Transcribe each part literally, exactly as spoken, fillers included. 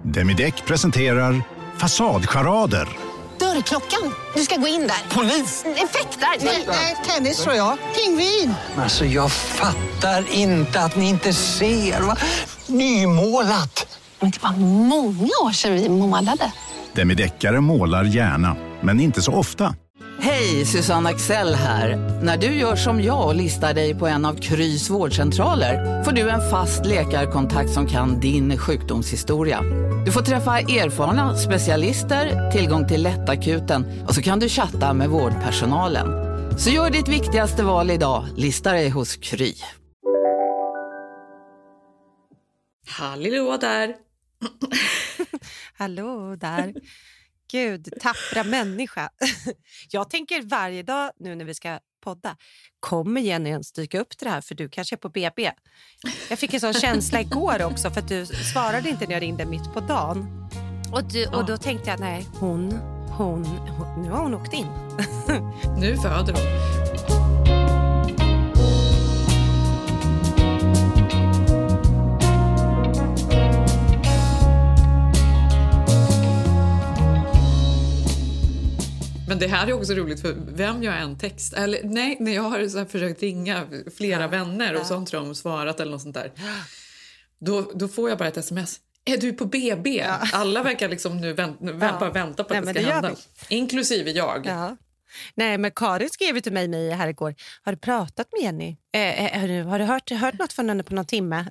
Demideck presenterar Fasadcharader. Dörrklockan. Du ska gå in där. Polis? Effektar? Nej, nej, tennis tror jag. Pingvin. Alltså jag fattar inte att ni inte ser. Va? Nymålat. Men det var många år sedan vi målade. Demideckare målar gärna, men inte så ofta. Hej, Susanne Axel här. När du gör som jag och listar dig på en av Krys vårdcentraler får du en fast läkarkontakt som kan din sjukdomshistoria. Du får träffa erfarna specialister, tillgång till lättakuten och så kan du chatta med vårdpersonalen. Så gör ditt viktigaste val idag, lista dig hos Kry. Hallå där. Hallå där. Gud, tappra människa. Jag tänker varje dag nu när vi ska podda, kommer Jenny ens dyka upp till det här för du kanske är på B B? Jag fick en sån känsla igår också för att du svarade inte när jag ringde mitt på dagen. Och, du, och då tänkte jag, nej, hon, hon, hon nu har hon åkt in. Nu föder hon. Men det här är också roligt för vem jag en text eller nej när jag har så här försökt ringa flera ja, vänner och ja. sånt tror de svarat eller något sånt där. Då då får jag bara ett sms. Är du på B B? Ja. Alla verkar liksom nu vänt, ja. bara vänta på att nej, det ska det hända. Inklusive jag. Ja. Nej, men Karin skrev till mig, mig här igår. Har du pratat med Jenny? Eh, har du, har du hört, hört något från henne på någon timme?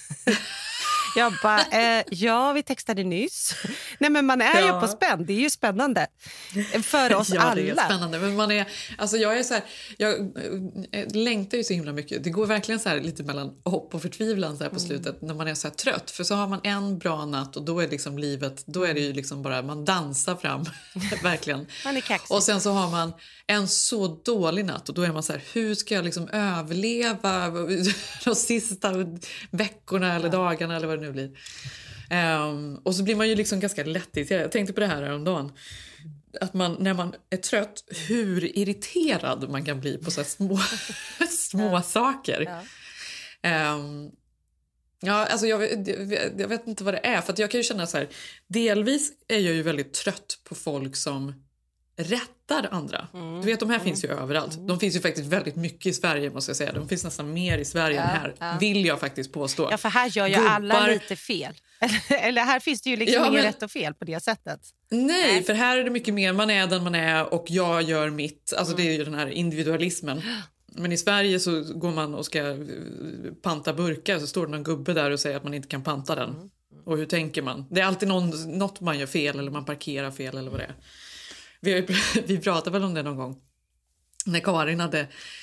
Jag bara, eh, ja vi textade nyss. Nej men man är ja. ju på spänn, det är ju spännande för oss ja, alla. Ja det är spännande, men man är, alltså jag är så här, jag, jag längtar ju så himla mycket. Det går verkligen så här lite mellan hopp och förtvivlan så här på mm. slutet när man är så här trött. För så har man en bra natt och då är liksom livet, då är det ju liksom bara, man dansar fram, verkligen. Man är kaxig. Och sen så har man en så dålig natt och då är man så här, hur ska jag liksom överleva de sista veckorna eller ja. dagarna eller vad det nu blir. Um, och så blir man ju liksom ganska lättirriterad. Jag tänkte på det här häromdagen. Att man, när man är trött, hur irriterad man kan bli på så här små, små ja. saker. Ja. Um, ja, alltså jag, jag, jag vet inte vad det är. För att jag kan ju känna så här, delvis är jag ju väldigt trött på folk som rättar andra. Mm. Du vet, de här mm. finns ju överallt. De finns ju faktiskt väldigt mycket i Sverige måste jag säga. De finns nästan mer i Sverige ja, än här. Ja. Vill jag faktiskt påstå. Ja, för här gör ju Gubbar... alla lite fel. Eller här finns det ju liksom ja, inget men... rätt och fel på det sättet. Nej, Nej, för här är det mycket mer. Man är den man är och jag gör mitt. Alltså mm. det är ju den här individualismen. Men i Sverige så går man och ska panta burkar så står det någon gubbe där och säger att man inte kan panta den. Mm. Och hur tänker man? Det är alltid någon, något man gör fel eller man parkerar fel eller vad det är. Vi, vi pratade väl om det någon gång. När Karin hade,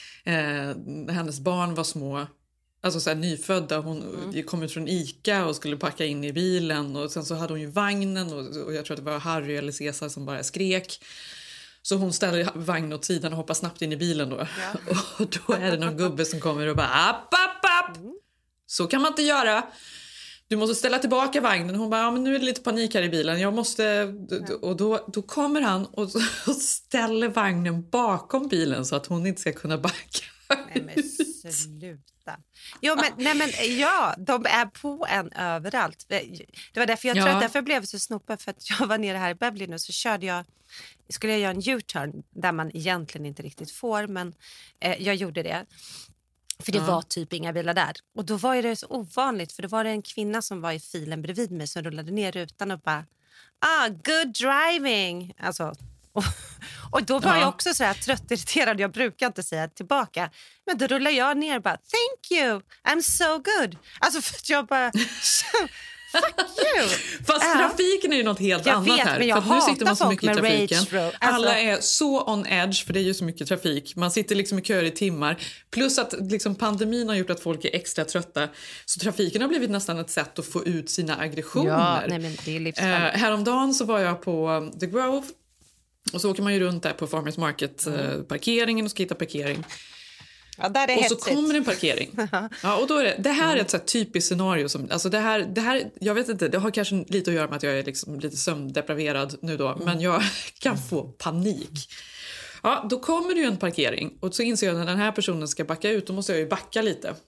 eh, hennes barn var små, alltså så här nyfödda. Hon mm. kom ut från Ica och skulle packa in i bilen. Och sen så hade hon ju vagnen och, och jag tror att det var Harry eller Cesar som bara skrek. Så hon ställer vagnen åt sidan och hoppar snabbt in i bilen då. Ja. Och då är det någon gubbe som kommer och bara app, app, app. Mm. Så kan man inte göra. Du måste ställa tillbaka vagnen. Hon bara, ja men nu är det lite panik här i bilen. Jag måste... Ja. Och då, då kommer han och, och ställer vagnen bakom bilen så att hon inte ska kunna backa. Nej men sluta. Jo men, nej, men ja, de är på en överallt. Det var därför jag ja. tror att därför blev jag så snoppad. För att jag var nere här i Beverly nu så körde jag... Skulle jag göra en U-turn där man egentligen inte riktigt får. Men eh, jag gjorde det. För det ja. var typ inga bilar där. Och då var det så ovanligt. För då var det en kvinna som var i filen bredvid mig. Som rullade ner rutan och bara... Ah, good driving. Alltså... Och, och då var ja. jag också så här trött irriterad. Jag brukar inte säga tillbaka. Men då rullar jag ner och bara... Thank you, I'm so good. Alltså för att jag bara... Fuck you. Fast uh, trafiken är ju något helt jag annat vet, här. Men jag för nu sitter man så mycket i trafiken. Alltså, alla är så on edge för det är ju så mycket trafik. Man sitter liksom i köer i timmar. Plus att liksom pandemin har gjort att folk är extra trötta. Så trafiken har blivit nästan ett sätt att få ut sina aggressioner. Ja, nej, men det är livsfarligt. eh, häromdagen så var jag på The Grove. Och så åker man ju runt där på Farmers Market mm. eh, parkeringen och ska hitta parkering. Ja, där är och hetsigt. Så kommer en parkering. Ja, och då är det, det här är ett så här typiskt scenario. Som, alltså det här, det här, jag vet inte, det har kanske lite att göra med att jag är liksom lite sömndepraverad nu då. Mm. Men jag kan få panik. Ja, då kommer det ju en parkering. Och så inser jag att när den här personen ska backa ut, då måste jag ju backa lite.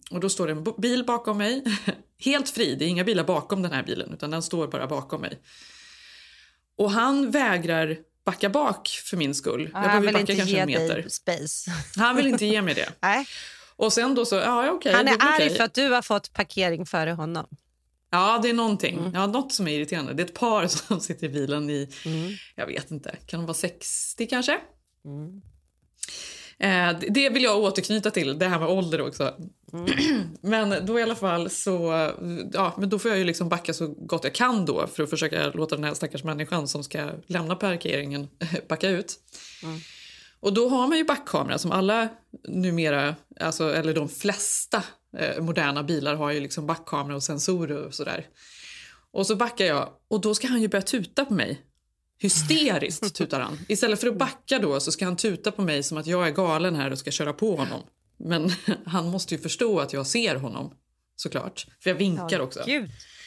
och då står det en bil bakom mig. Helt fri, det är inga bilar bakom den här bilen utan den står bara bakom mig. Och han vägrar backa bak för min skull. Ah, jag behöver han vill backa inte kanske ge en meter. dig space. Han vill inte ge mig det. Nej. Och sen då så, ja okej. Han är arg okay. för att du har fått parkering före honom. Ja, det är någonting. Mm. Ja, något som är irriterande. Det är ett par som sitter i bilen i, mm. jag vet inte, kan de vara sextio kanske? Mm. Eh, det vill jag återknyta till, det här med ålder också. Mm. Men då i alla fall så, ja, men då får jag ju liksom backa så gott jag kan då för att försöka låta den här stackars människan som ska lämna parkeringen backa ut. Mm. Och då har man ju backkamera som alla numera, alltså, eller de flesta eh, moderna bilar har ju liksom backkamera och sensorer och sådär. Och så backar jag och då ska han ju börja tuta på mig. Hysteriskt tutar han. Istället för att backa då så ska han tuta på mig som att jag är galen här och ska köra på honom. Men han måste ju förstå att jag ser honom, såklart. För jag vinkar också. Gud.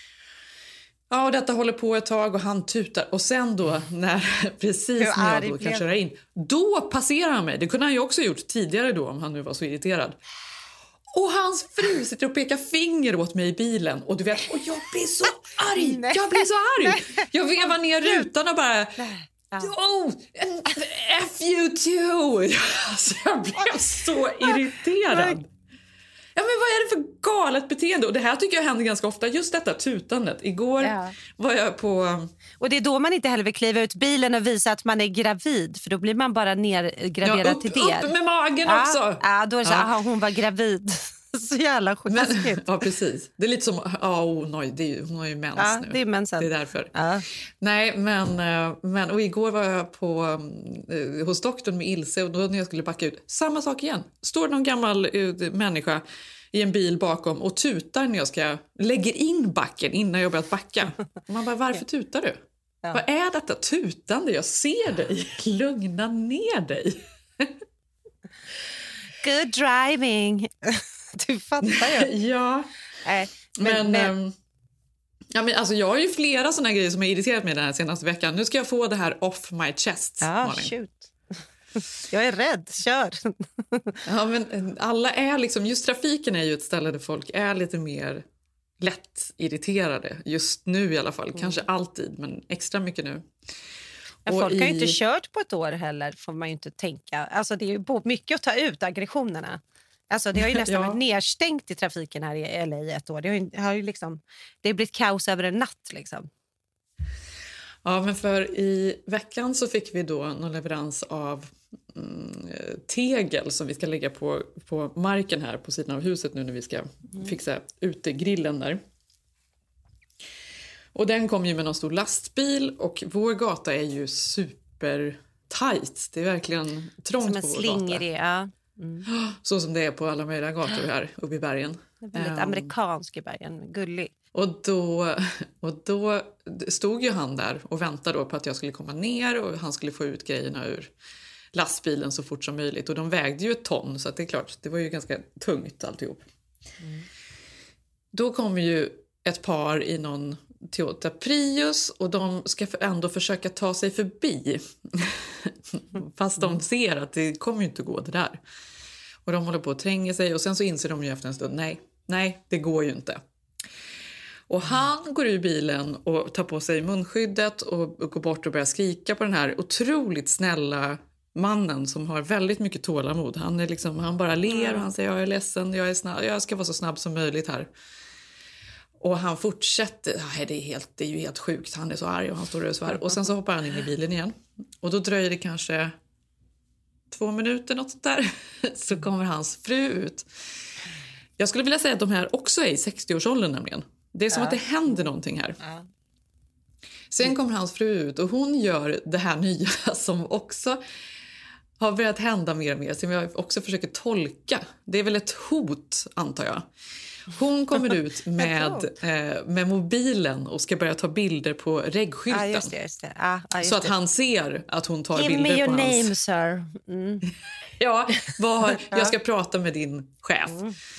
Ja, och detta håller på ett tag och han tutar. Och sen då, när, precis när jag då kan köra in, då passerar han mig. Det kunde han ju också gjort tidigare då om han nu var så irriterad. Och hans fru sitter och pekar finger åt mig i bilen. Och du vet, och jag blir så arg. Jag blir så arg. Jag vevar ner rutan och bara... Oh, F you too. Alltså, jag blev så irriterad. Ja, men vad är det för galet beteende? Och det här tycker jag händer ganska ofta. Just detta tutandet. Igår ja. var jag på... Och det är då man inte heller vill kliva ut bilen och visa att man är gravid. För då blir man bara nergraverad ja, upp, till det. Upp med magen ja, också. Ja, då är det så ja. aha, hon var gravid. Så jävla sjukt. Ja, precis. Det är lite som... Oh, nej, det är, hon har ju mens ja, nu. Det är mensen. Det är därför. Ja. Nej, men, men... Och igår var jag på, eh, hos doktorn med Ilse. Och då när jag skulle backa ut, samma sak igen. Står någon gammal uh, människa i en bil bakom och tutar när jag ska lägger in backen innan jag börjat backa. Och man bara, varför tutar du? Ja. Vad är detta tutande? Jag ser dig. Lugna ner dig. Good driving. Du fattar ju. Ja. Äh, men... men, men... Ähm, ja, men alltså, jag har ju flera såna grejer som har irriterat mig den här senaste veckan. Nu ska jag få det här off my chest. Ja, shoot. Jag är rädd, kör. Ja, men alla är liksom, just trafiken är ju ett ställe där folk är lite mer lätt irriterade. Just nu i alla fall, mm. kanske alltid, men extra mycket nu. Ja, folk i... har ju inte kört på ett år heller, får man ju inte tänka. Alltså det är ju mycket att ta ut aggressionerna. Alltså det har ju nästan ja. varit nedstängt i trafiken här i L A i ett år. Det har ju, har ju liksom, det har blivit kaos över en natt liksom. Ja, men för i veckan så fick vi då någon leverans av mm, tegel som vi ska lägga på, på marken här på sidan av huset nu när vi ska mm. fixa utegrillen där. Och den kom ju med någon stor lastbil och vår gata är ju super tight. Det är verkligen trångt på vår gata. Ja. Mm. Så som det är på alla möjliga gator här uppe i bergen. Det är väldigt um, amerikansk i bergen, gullig. Och då, och då stod ju han där och väntade då på att jag skulle komma ner och han skulle få ut grejerna ur lastbilen så fort som möjligt. Och de vägde ju ett ton så att det är klart, det var ju ganska tungt alltihop. Mm. Då kommer ju ett par i någon Toyota Prius och de ska ändå försöka ta sig förbi. Fast de ser att det kommer ju inte gå det där. Och de håller på att tränga sig och sen så inser de ju efter en stund, nej, nej, det går ju inte. Och han går ur bilen och tar på sig munskyddet och går bort och börjar skrika på den här otroligt snälla mannen som har väldigt mycket tålamod. Han, är liksom, han bara ler och han säger, jag är ledsen, jag, är snabb, jag ska vara så snabb som möjligt här. Och han fortsätter, nej, det, är helt, det är ju helt sjukt, han är så arg och han står och så här. Och sen så hoppar han in i bilen igen. Och då dröjer det kanske två minuter, något sånt där. Så kommer hans fru ut. Jag skulle vilja säga att de här också är i sextio-årsåldern nämligen. Det är som ja. att det händer någonting här. Ja. Sen kommer hans fru ut och hon gör det här nya som också har börjat hända mer och mer. Som jag också försöker tolka. Det är väl ett hot, antar jag. Hon kommer ut med, eh, med mobilen och ska börja ta bilder på reggskylten. Ah, just det, just det. Ah, ah, just så att det. han ser att hon tar Give bilder me your på name, hans... sir. Mm. Ja, var, jag ska prata med din chef. Mm, mm.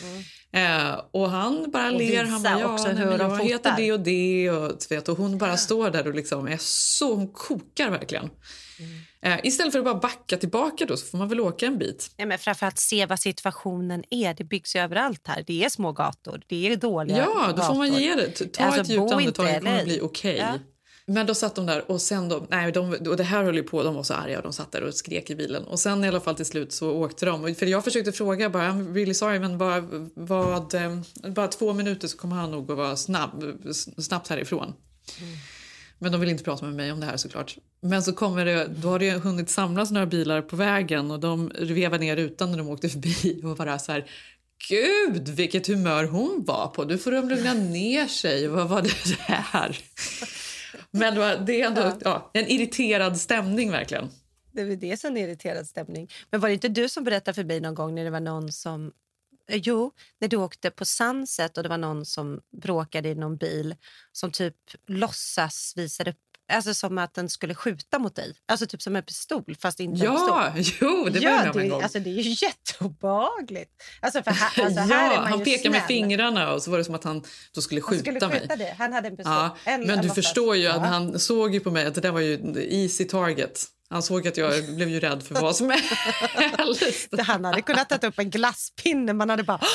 Eh, och han bara och ler. Han bara, ja, också nej, hur men de jag fotar. heter det och det. Och, vet, och hon bara ja. står där och liksom är så, hon kokar verkligen. Mm. Eh, istället för att bara backa tillbaka då, så får man väl åka en bit. Ja, men framförallt se vad situationen är. Det byggs ju överallt här. Det är små gator, det är dåliga Ja, då gator. får man ge det. Ta alltså, ett djupt andetag, det kommer eller? bli okej. Okay. Ja. Men då satt de där och sen då, nej, de, och det här höll ju på, de var så arga och de satt där och skrek i bilen. Och sen i alla fall till slut så åkte de. För jag försökte fråga bara, I'm really sorry, men bara, vad, bara två minuter så kommer han nog att vara snabb, snabbt härifrån. Mm. Men de vill inte prata med mig om det här såklart. Men så kommer det, då har det hunnit samlas några bilar på vägen och de vevar ner rutan när de åkte förbi och bara så här, gud vilket humör hon var på, du får de lugna ner sig, vad var det här? Men det är ändå ja. Ja, en irriterad stämning verkligen. Det är det som är en irriterad stämning. Men var det inte du som berättade för mig någon gång när det var någon som... Jo, när du åkte på Sunset och det var någon som bråkade i någon bil som typ låtsas visade upp, alltså som att den skulle skjuta mot dig. Alltså typ som en pistol, fast inte ja, en pistol. Jo, det var ja, jag med en gång. Alltså det är ju jätteobehagligt. Alltså för här, alltså, ja, här är man han ju pekade snäll. med fingrarna och så var det som att han då skulle skjuta, han skulle skjuta mig. Det. Han hade en pistol. Ja, en, men en du låtsas. förstår ju ja. att han såg ju på mig att det där var ju easy target. Han såg att jag blev ju rädd för vad som helst. Han hade kunnat ta upp en glasspinne, man hade bara...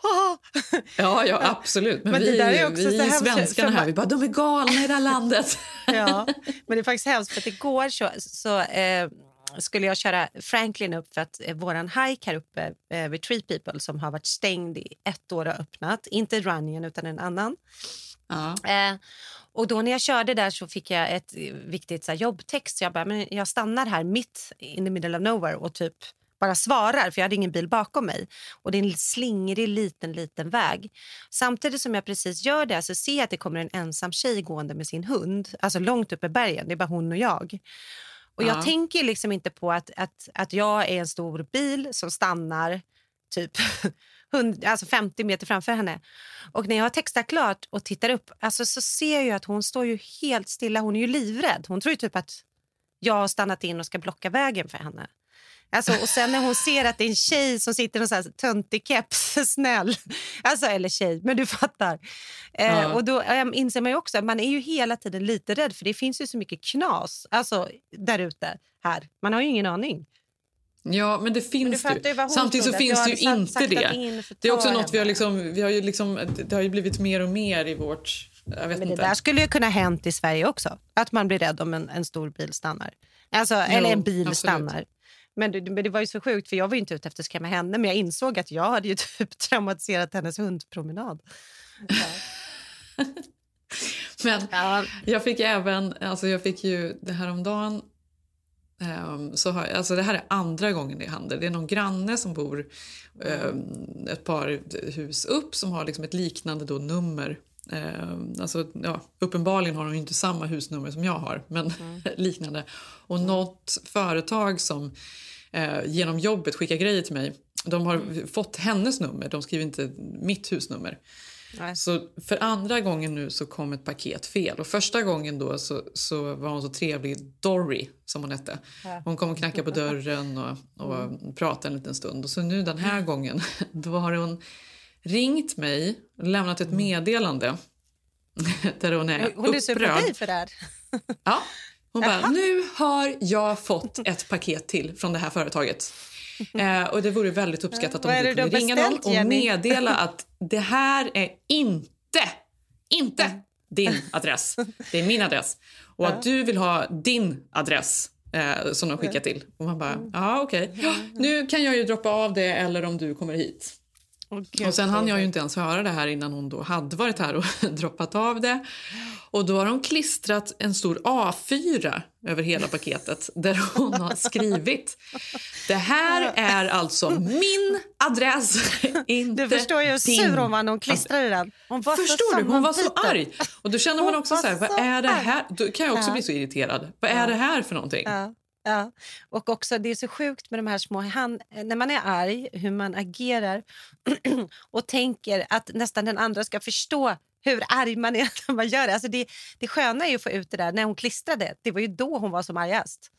Ja, ja, absolut. Men, men vi, det där är också vi så här, svenskarna här, vi bara, de är galna i det här landet. Ja, men det är faktiskt hemskt för att igår så, så eh, skulle jag köra Franklin upp för att eh, våran hike här uppe eh, vid Tree People som har varit stängd i ett år och öppnat. Inte Runningen utan en annan. Ja. Eh, och då när jag körde där så fick jag ett viktigt så här, jobbtext. Så jag bara, men jag stannar här mitt in the middle of nowhere och typ bara svarar, för jag hade ingen bil bakom mig. Och det är en slingrig liten, liten väg. Samtidigt som jag precis gör det så ser jag att det kommer en ensam tjej gående med sin hund. Alltså långt uppe i bergen, det är bara hon och jag. Och jag ja. tänker liksom inte på att, att, att jag är en stor bil som stannar typ hundra, alltså femtio meter framför henne. Och när jag har textat klart och tittar upp, alltså så ser jag ju att hon står ju helt stilla. Hon är ju livrädd. Hon tror ju typ att jag har stannat in och ska blocka vägen för henne. Alltså, och sen när hon ser att det är en tjej som sitter någon sån här töntig keps, snäll. Alltså, eller tjej, men du fattar. Ja. Eh, och då eh, inser man ju också att man är ju hela tiden lite rädd. För det finns ju så mycket knas alltså, där ute här. Man har ju ingen aning. Ja, men det finns men det ju. Samtidigt så finns det ju inte det. Det är också något vi har liksom, vi har ju liksom, det har ju blivit mer och mer i vårt, jag vet men inte. Det där skulle ju kunna hänt i Sverige också. Att man blir rädd om en, en stor bil stannar. Alltså, jo, eller en bil absolut. stannar. Men det, men det var ju så sjukt, för jag var ju inte ute efter att skrämma henne. Men jag insåg att jag hade ju typ traumatiserat hennes hundpromenad. Ja. Men ja. jag fick även, alltså jag fick ju det här om dagen. Um, så har, alltså det här är andra gången det händer. Det är någon granne som bor um, ett par hus upp som har liksom ett liknande då nummer. Um, alltså, ja, uppenbarligen har de inte samma husnummer som jag har, men mm. liknande. Och något företag som uh, genom jobbet skickar grejer till mig, de har mm. fått hennes nummer, de skriver inte mitt husnummer. Nej. Så för andra gången nu så kom ett paket fel. Och första gången då så, så var hon så trevlig, Dory som hon hette. Hon kom och knackade på dörren och, och mm. pratade en liten stund. Och så nu den här gången, då har hon ringt mig och lämnat ett meddelande där hon är Hon är upprörd. sur på dig för det här. Ja, hon bara, nu har jag fått ett paket till från det här företaget. Eh, och det vore väldigt uppskattat om du kunde ringa någon och Jenny? meddela att det här är inte, inte mm. din adress. Det är min adress. Och ja. att du vill ha din adress eh, som de skickar till. Och man bara, ja mm. okej. Okay. Ja, nu kan jag ju droppa av det eller om du kommer hit. Okay, och sen hann jag ju inte ens höra det här innan hon då hade varit här och droppat av det. Och då har de klistrat en stor A fyra över hela paketet där hon har skrivit: det här är alltså min adress, inte du förstår ju hur sur hon var när hon klistrade den. Hon var förstår så du? Hon var så arg. Och då känner man också så här, vad är det här? Då kan jag också ja. bli så irriterad. Vad är ja. det här för någonting? Ja. Ja, och också det är så sjukt med de här små hand, när man är arg, hur man agerar och tänker att nästan den andra ska förstå hur arg man är när man gör det. Alltså det, det sköna är ju att få ut det där när hon klistrade. Det var ju då hon var som argast.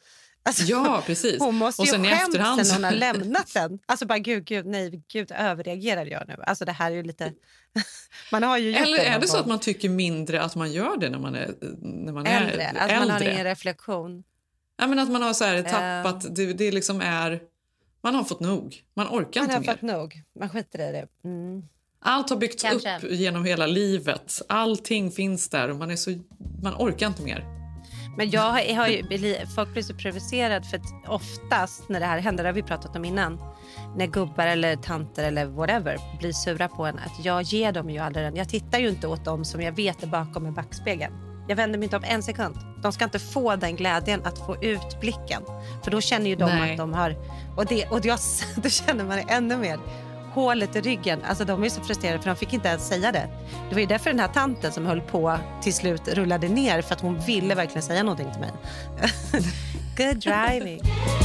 Alltså, Ja, precis. Hon måste och ju sen i skämt efterhand sen hon har lämnat den. Alltså bara gud, gud, nej, gud, överreagerar jag nu. Alltså det här är ju lite... man har ju gjort Eller det är det gång. så att man tycker mindre att man gör det när man är, när man är äldre? Alltså äldre? man har ingen reflektion. Ja, men att man har så här tappat, uh, det, det liksom är, man har fått nog. Man orkar man inte mer. Man har fått nog, man skiter i det. Mm. Allt har byggts Kanske. upp genom hela livet. Allting finns där och man, är så, man orkar inte mer. Men jag har, jag har ju, folk blir så provocerad för att oftast när det här händer, det har vi pratat om innan, när gubbar eller tanter eller whatever blir sura på en, att jag ger dem ju aldrig den. Jag tittar ju inte åt dem som jag vet är bakom en backspegeln. Jag vänder mig inte om en sekund. De ska inte få den glädjen att få ut blicken. För då känner ju de Nej. att de har... Och, det, och jag, då känner man det ännu mer. Hålet i ryggen. Alltså de är så frustrerade för de fick inte ens säga det. Det var ju därför den här tanten som höll på till slut rullade ner. För att hon ville verkligen säga någonting till mig. Good driving.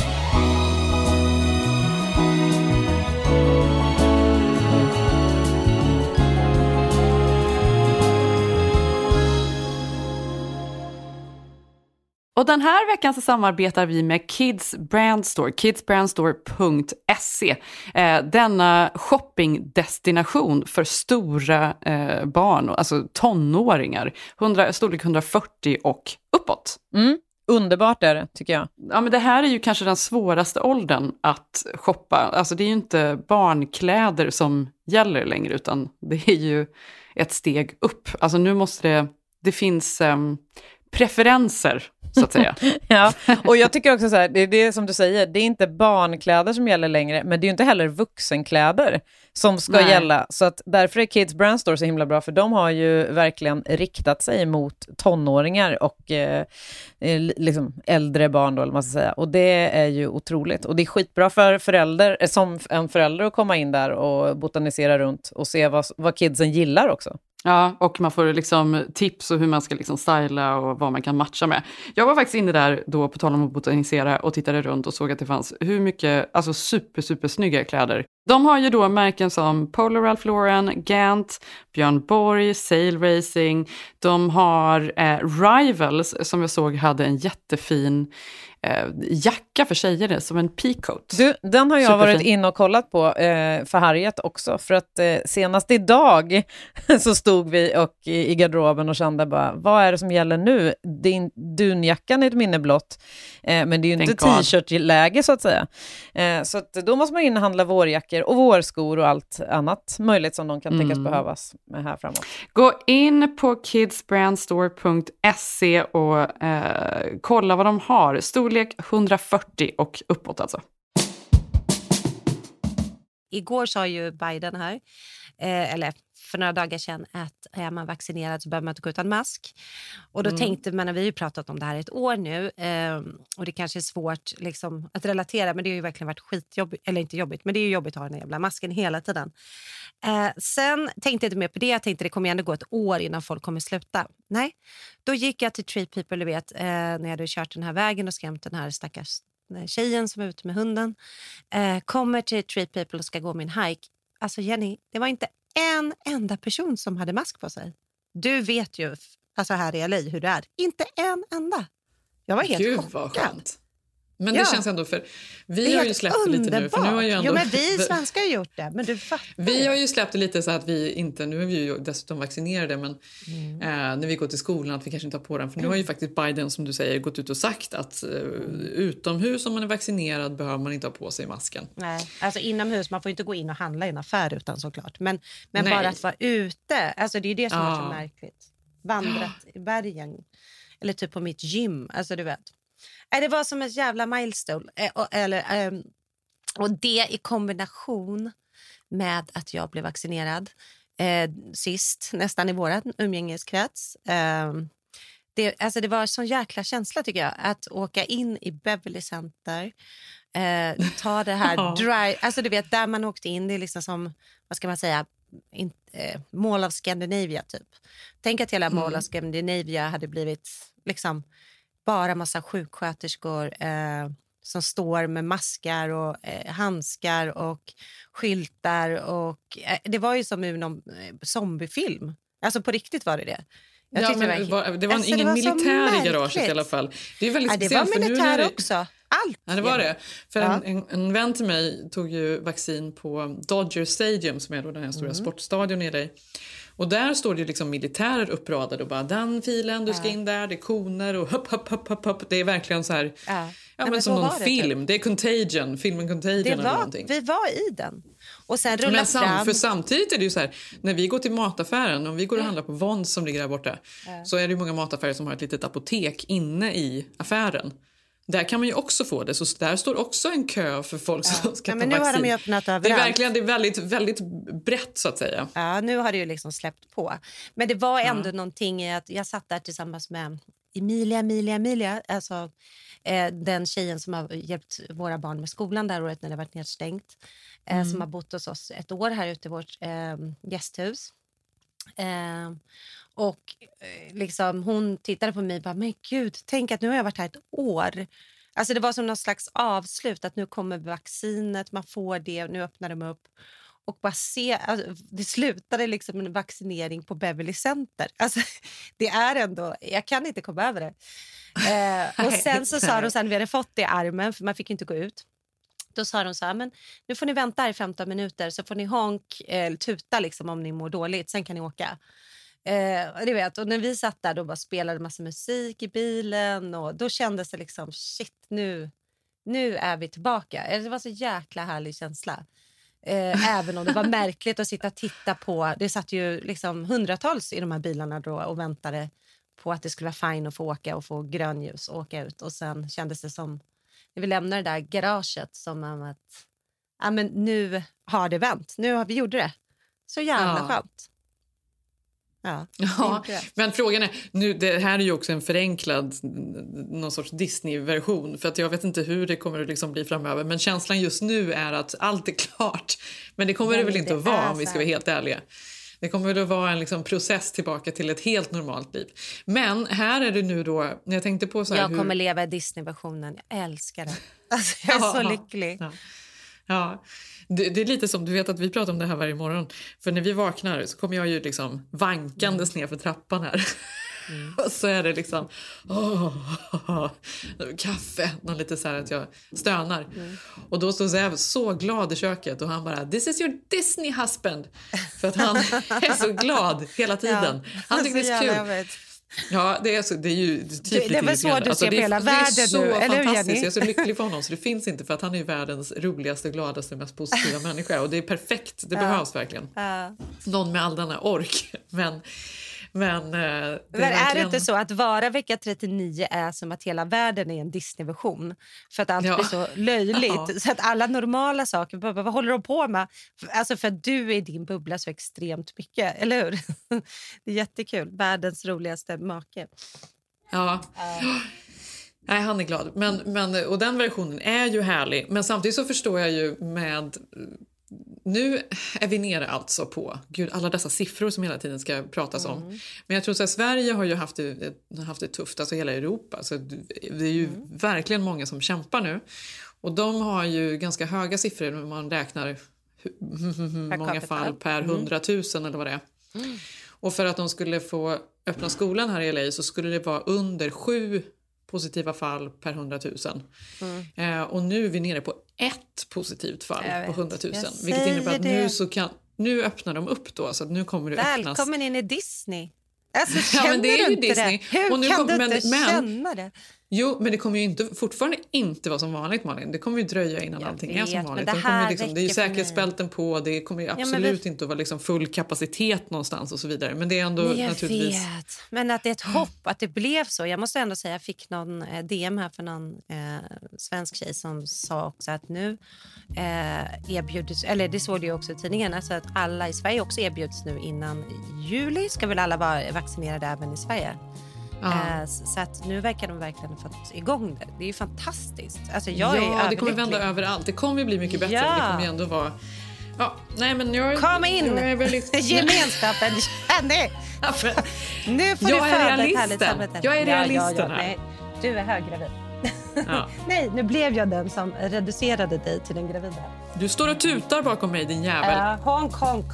Och den här veckan så samarbetar vi med Kids Brand Store, kids brand store punkt se. Eh, denna shoppingdestination för stora eh, barn, alltså tonåringar, hundra, storlek hundrafyrtio och uppåt. Mm. Underbart är det, tycker jag. Ja, men det här är ju kanske den svåraste åldern att shoppa. Alltså det är ju inte barnkläder som gäller längre, utan det är ju ett steg upp. Alltså nu måste det, det finns um, preferenser, så att säga. Ja, och jag tycker också så här, det är det som du säger, det är inte barnkläder som gäller längre, men det är ju inte heller vuxenkläder som ska Nej. gälla. Så att därför är Kids Brand Store så himla bra, för de har ju verkligen riktat sig mot tonåringar och eh, liksom äldre barn då, eller man ska säga. Och det är ju otroligt. Och det är skitbra för föräldrar, som en förälder att komma in där och botanisera runt och se vad, vad kidsen gillar också. Ja, och man får liksom tips och hur man ska liksom styla och vad man kan matcha med. Jag var faktiskt inne där då på tal om att botanisera och tittade runt och såg att det fanns hur mycket, alltså super, super snygga kläder. De har ju då märken som Polo Ralph Lauren, Gant, Björn Borg, Sail Racing. De har eh, Rivals som jag såg hade en jättefin eh, jacka för tjejer som en peacoat. Du, den har jag Superfin. varit in och kollat på eh, för Harriet också. För att eh, senast idag så stod vi och i, i garderoben och kände bara, vad är det som gäller nu? Din dunjackan är ett minne blott. Eh, men det är ju inte t-shirt-läge så att säga. Eh, så att då måste man in och handla vårjackor och vårskor och allt annat möjligt som de kan tänkas mm. behövas med här framåt. Gå in på kids brand store punkt se och eh, kolla vad de har. Storlek hundrafyrtio och uppåt alltså. Igår sa ju Biden här, eh, eller för några dagar sedan, att är man vaccinerad så behöver man inte gå utan mask. Och då mm. tänkte man, vi har ju pratat om det här ett år nu, eh, och det kanske är svårt liksom, att relatera, men det har ju verkligen varit skitjobbigt, eller inte jobbigt, men det är ju jobbigt att ha den här jävla masken hela tiden. Eh, sen tänkte jag inte mer på det, jag tänkte det kommer ändå gå ett år innan folk kommer sluta. Nej, då gick jag till Treat People, du vet, eh, när jag hade kört den här vägen och skrämt den här stackars tjejen som är ute med hunden. Eh, kommer till Treat People och ska gå min hike. Alltså Jenny, det var inte en enda person som hade mask på sig. Du vet ju, alltså här i L A hur det är. Inte en enda. Jag var helt Gud, chockad. vad skönt. Men ja. det känns ändå för... Vi har ju släppt det lite nu. För nu har ju ändå, jo, men vi svenskar har gjort det. Men du fattar. Vi har ju släppt det lite så att vi inte... Nu är vi ju dessutom vaccinerade. Men mm. eh, när vi går till skolan att vi kanske inte har på den. För nu har ju faktiskt Biden, som du säger, gått ut och sagt att eh, utomhus om man är vaccinerad behöver man inte ha på sig masken. Nej, alltså inomhus. Man får inte gå in och handla i en affär utan såklart. Men, men bara att vara ute. Alltså det är det som ja. är så märkligt. Vandrat i bergen. Eller typ på mitt gym. Alltså du vet. Det var som ett jävla milestone. Eller, och det i kombination med att jag blev vaccinerad eh, sist, nästan i våran umgängeskrets. Eh, det, alltså det var en sån jäkla känsla tycker jag. Att åka in i Beverly Center. Eh, ta det här drive. Alltså du vet, där man åkte in, det är liksom som, vad ska man säga, in, eh, Mall of Scandinavia typ. Tänk att hela Mall of Scandinavia hade blivit liksom bara massa sjuksköterskor eh, som står med maskar och eh, handskar och skyltar. Och, eh, det var ju som i någon eh, zombiefilm. Alltså på riktigt var det det. Jag ja, men det var, det var, det var alltså, ingen det var militär i garaget i alla fall. Det är väldigt ja, det var militär nu också. överallt. Ja, det var det. För ja. en, en, en vän till mig tog ju vaccin på Dodger Stadium, som är då den här stora mm. sportstadion i L A. Och där står det liksom militärer uppradade och bara den filen, du ska in där, det är koner och hopp, hopp, hopp, hopp, hopp. Det är verkligen så här, ja, ja men, men som någon det, film. Typ. Det är Contagion, filmen Contagion det eller var, någonting. Vi var i den. Och sen rullade men sam, fram. För samtidigt är det ju så här, när vi går till mataffären, om vi går och handlar på Vons som ligger där borta, ja. så är det ju många mataffärer som har ett litet apotek inne i affären. Där kan man ju också få det, så där står också en kö för folk ja. som ska ja, ta men nu vaccin. Har de ju öppnat överallt. Det är verkligen det är väldigt, väldigt brett så att säga. Ja, nu har det ju liksom släppt på. Men det var ändå ja. någonting i att jag satt där tillsammans med Emilia, Emilia, Emilia, alltså eh, den tjejen som har hjälpt våra barn med skolan där året när det varit nedstängt. Eh, mm. Som har bott hos oss ett år här ute i vårt eh, gästhus. Eh, och eh, liksom hon tittade på mig och bara, men gud, tänk att nu har jag varit här ett år. Alltså det var som någon slags avslut att nu kommer vaccinet, man får det och nu öppnar de upp. Och bara se, alltså, det slutade liksom en vaccinering på Beverly Center. Alltså det är ändå, jag kan inte komma över det. Eh, och sen så sa de sen vi hade fått det i armen, för man fick inte gå ut. Då sa de så här, men nu får ni vänta i femton minuter så får ni honk eller tuta liksom om ni mår dåligt, sen kan ni åka. Eh, det vet, och när vi satt där då bara spelade massa musik i bilen och då kändes det liksom shit, nu, nu är vi tillbaka. Det var så jäkla härlig känsla. Eh, även om det var märkligt att sitta och titta på, det satt ju liksom hundratals i de här bilarna då och väntade på att det skulle vara fine att få åka och få grönljus och åka ut. Och sen kändes det som, när vi lämnade det där garaget, som att ja, men nu har det vänt. Nu har vi gjort det. Så jävla ja. skönt. Ja, ja men frågan är, nu, det här är ju också en förenklad någon sorts Disney-version, för att jag vet inte hur det kommer att liksom bli framöver, men känslan just nu är att allt är klart, men det kommer men det väl inte att vara om vi ska vara helt ärliga. Det kommer väl att vara en liksom process tillbaka till ett helt normalt liv. Men här är det nu då, när jag tänkte på så här, jag kommer hur... leva i Disney-versionen, jag älskar det. Alltså, jag är ja, så lycklig. Ja. Ja, det, det är lite som, du vet att vi pratar om det här varje morgon. För när vi vaknar så kommer jag ju liksom vankandes ner för trappan här. Mm. Och så är det liksom åh, åh, åh, kaffe, någon lite så här att jag stönar. Mm. Och då står jag så glad i köket och han bara, this is your Disney husband. För att han är så glad hela tiden. Ja, han tycker det är kul. Ja, det är, så, det är ju typ det, det är väl så du alltså, ser på hela världen nu, eller hur Jenny? Jag är så lycklig för honom så det finns inte, för att han är världens roligaste, gladaste, mest positiva människa och det är perfekt, det ja. behövs verkligen. Ja. Någon med all denna ork, men Men, eh, det är, Men är verkligen... det inte så att vara vecka trettionio är som att hela världen är en Disney-version? För att allt ja. blir så löjligt. Ja. Så att alla normala saker, vad, vad håller de på med? Alltså för att du är i din bubbla så extremt mycket, eller hur? Det är jättekul. Världens roligaste make. Ja. Uh. Nej, han är glad. Men, men, och den versionen är ju härlig. Men samtidigt så förstår jag ju med... Nu är vi nere alltså på gud, alla dessa siffror som hela tiden ska pratas mm. om. Men jag tror att Sverige har ju haft det, haft det tufft, alltså hela Europa. Så det är ju mm. verkligen många som kämpar nu. Och de har ju ganska höga siffror när man räknar hur många fall per hundratusen eller vad det är. Mm. Och för att de skulle få öppna skolan här i L A så skulle det vara under sju positiva fall per hundratusen. Mm. Eh, och nu är vi nere på ett positivt fall på hundratusen. Vilket innebär att nu, så kan, nu öppnar de upp då. Så att nu kommer det Välkommen öppnas. Välkommen in i Disney. Alltså, känner ja, men det är du ju inte Disney. det? Hur och nu kan kom, du men, inte men, känna det? Jo, men det kommer ju inte, fortfarande inte vara som vanligt, Malin. Det kommer ju dröja innan jag allting vet, är som vanligt. Det, De kommer liksom, det är ju säkerhetsbälten på, det kommer ju absolut ja, vi... inte att vara liksom full kapacitet någonstans och så vidare. Men det är ändå Nej, jag naturligtvis... vet. Men att det är ett hopp att det blev så. Jag måste ändå säga, jag fick någon eh, D M här för någon eh, svensk tjej som sa också att nu eh, erbjuds, eller det såg du ju också i tidningen, alltså att alla i Sverige också erbjuds nu innan juli. Ska väl alla vara vaccinerade även i Sverige? Ja. Så att nu verkar de verkligen ha fått igång det. Det är ju fantastiskt. Alltså jag ja, är det kommer vända överallt. Det kommer bli mycket bättre. Ja. Det kommer ju ändå vara... Ja, nej men jag... Kom in! Jag är väldigt... Gemenskapen, Jenny! Nu får jag du är föda ett härligt samarbete. Jag är realisten ja, ja, ja. här. Nej, du är höggravid. Ja. Nej, nu blev jag den som reducerade dig till den gravida. Du står och tutar bakom mig, din jävel. Ja, uh, honk, honk.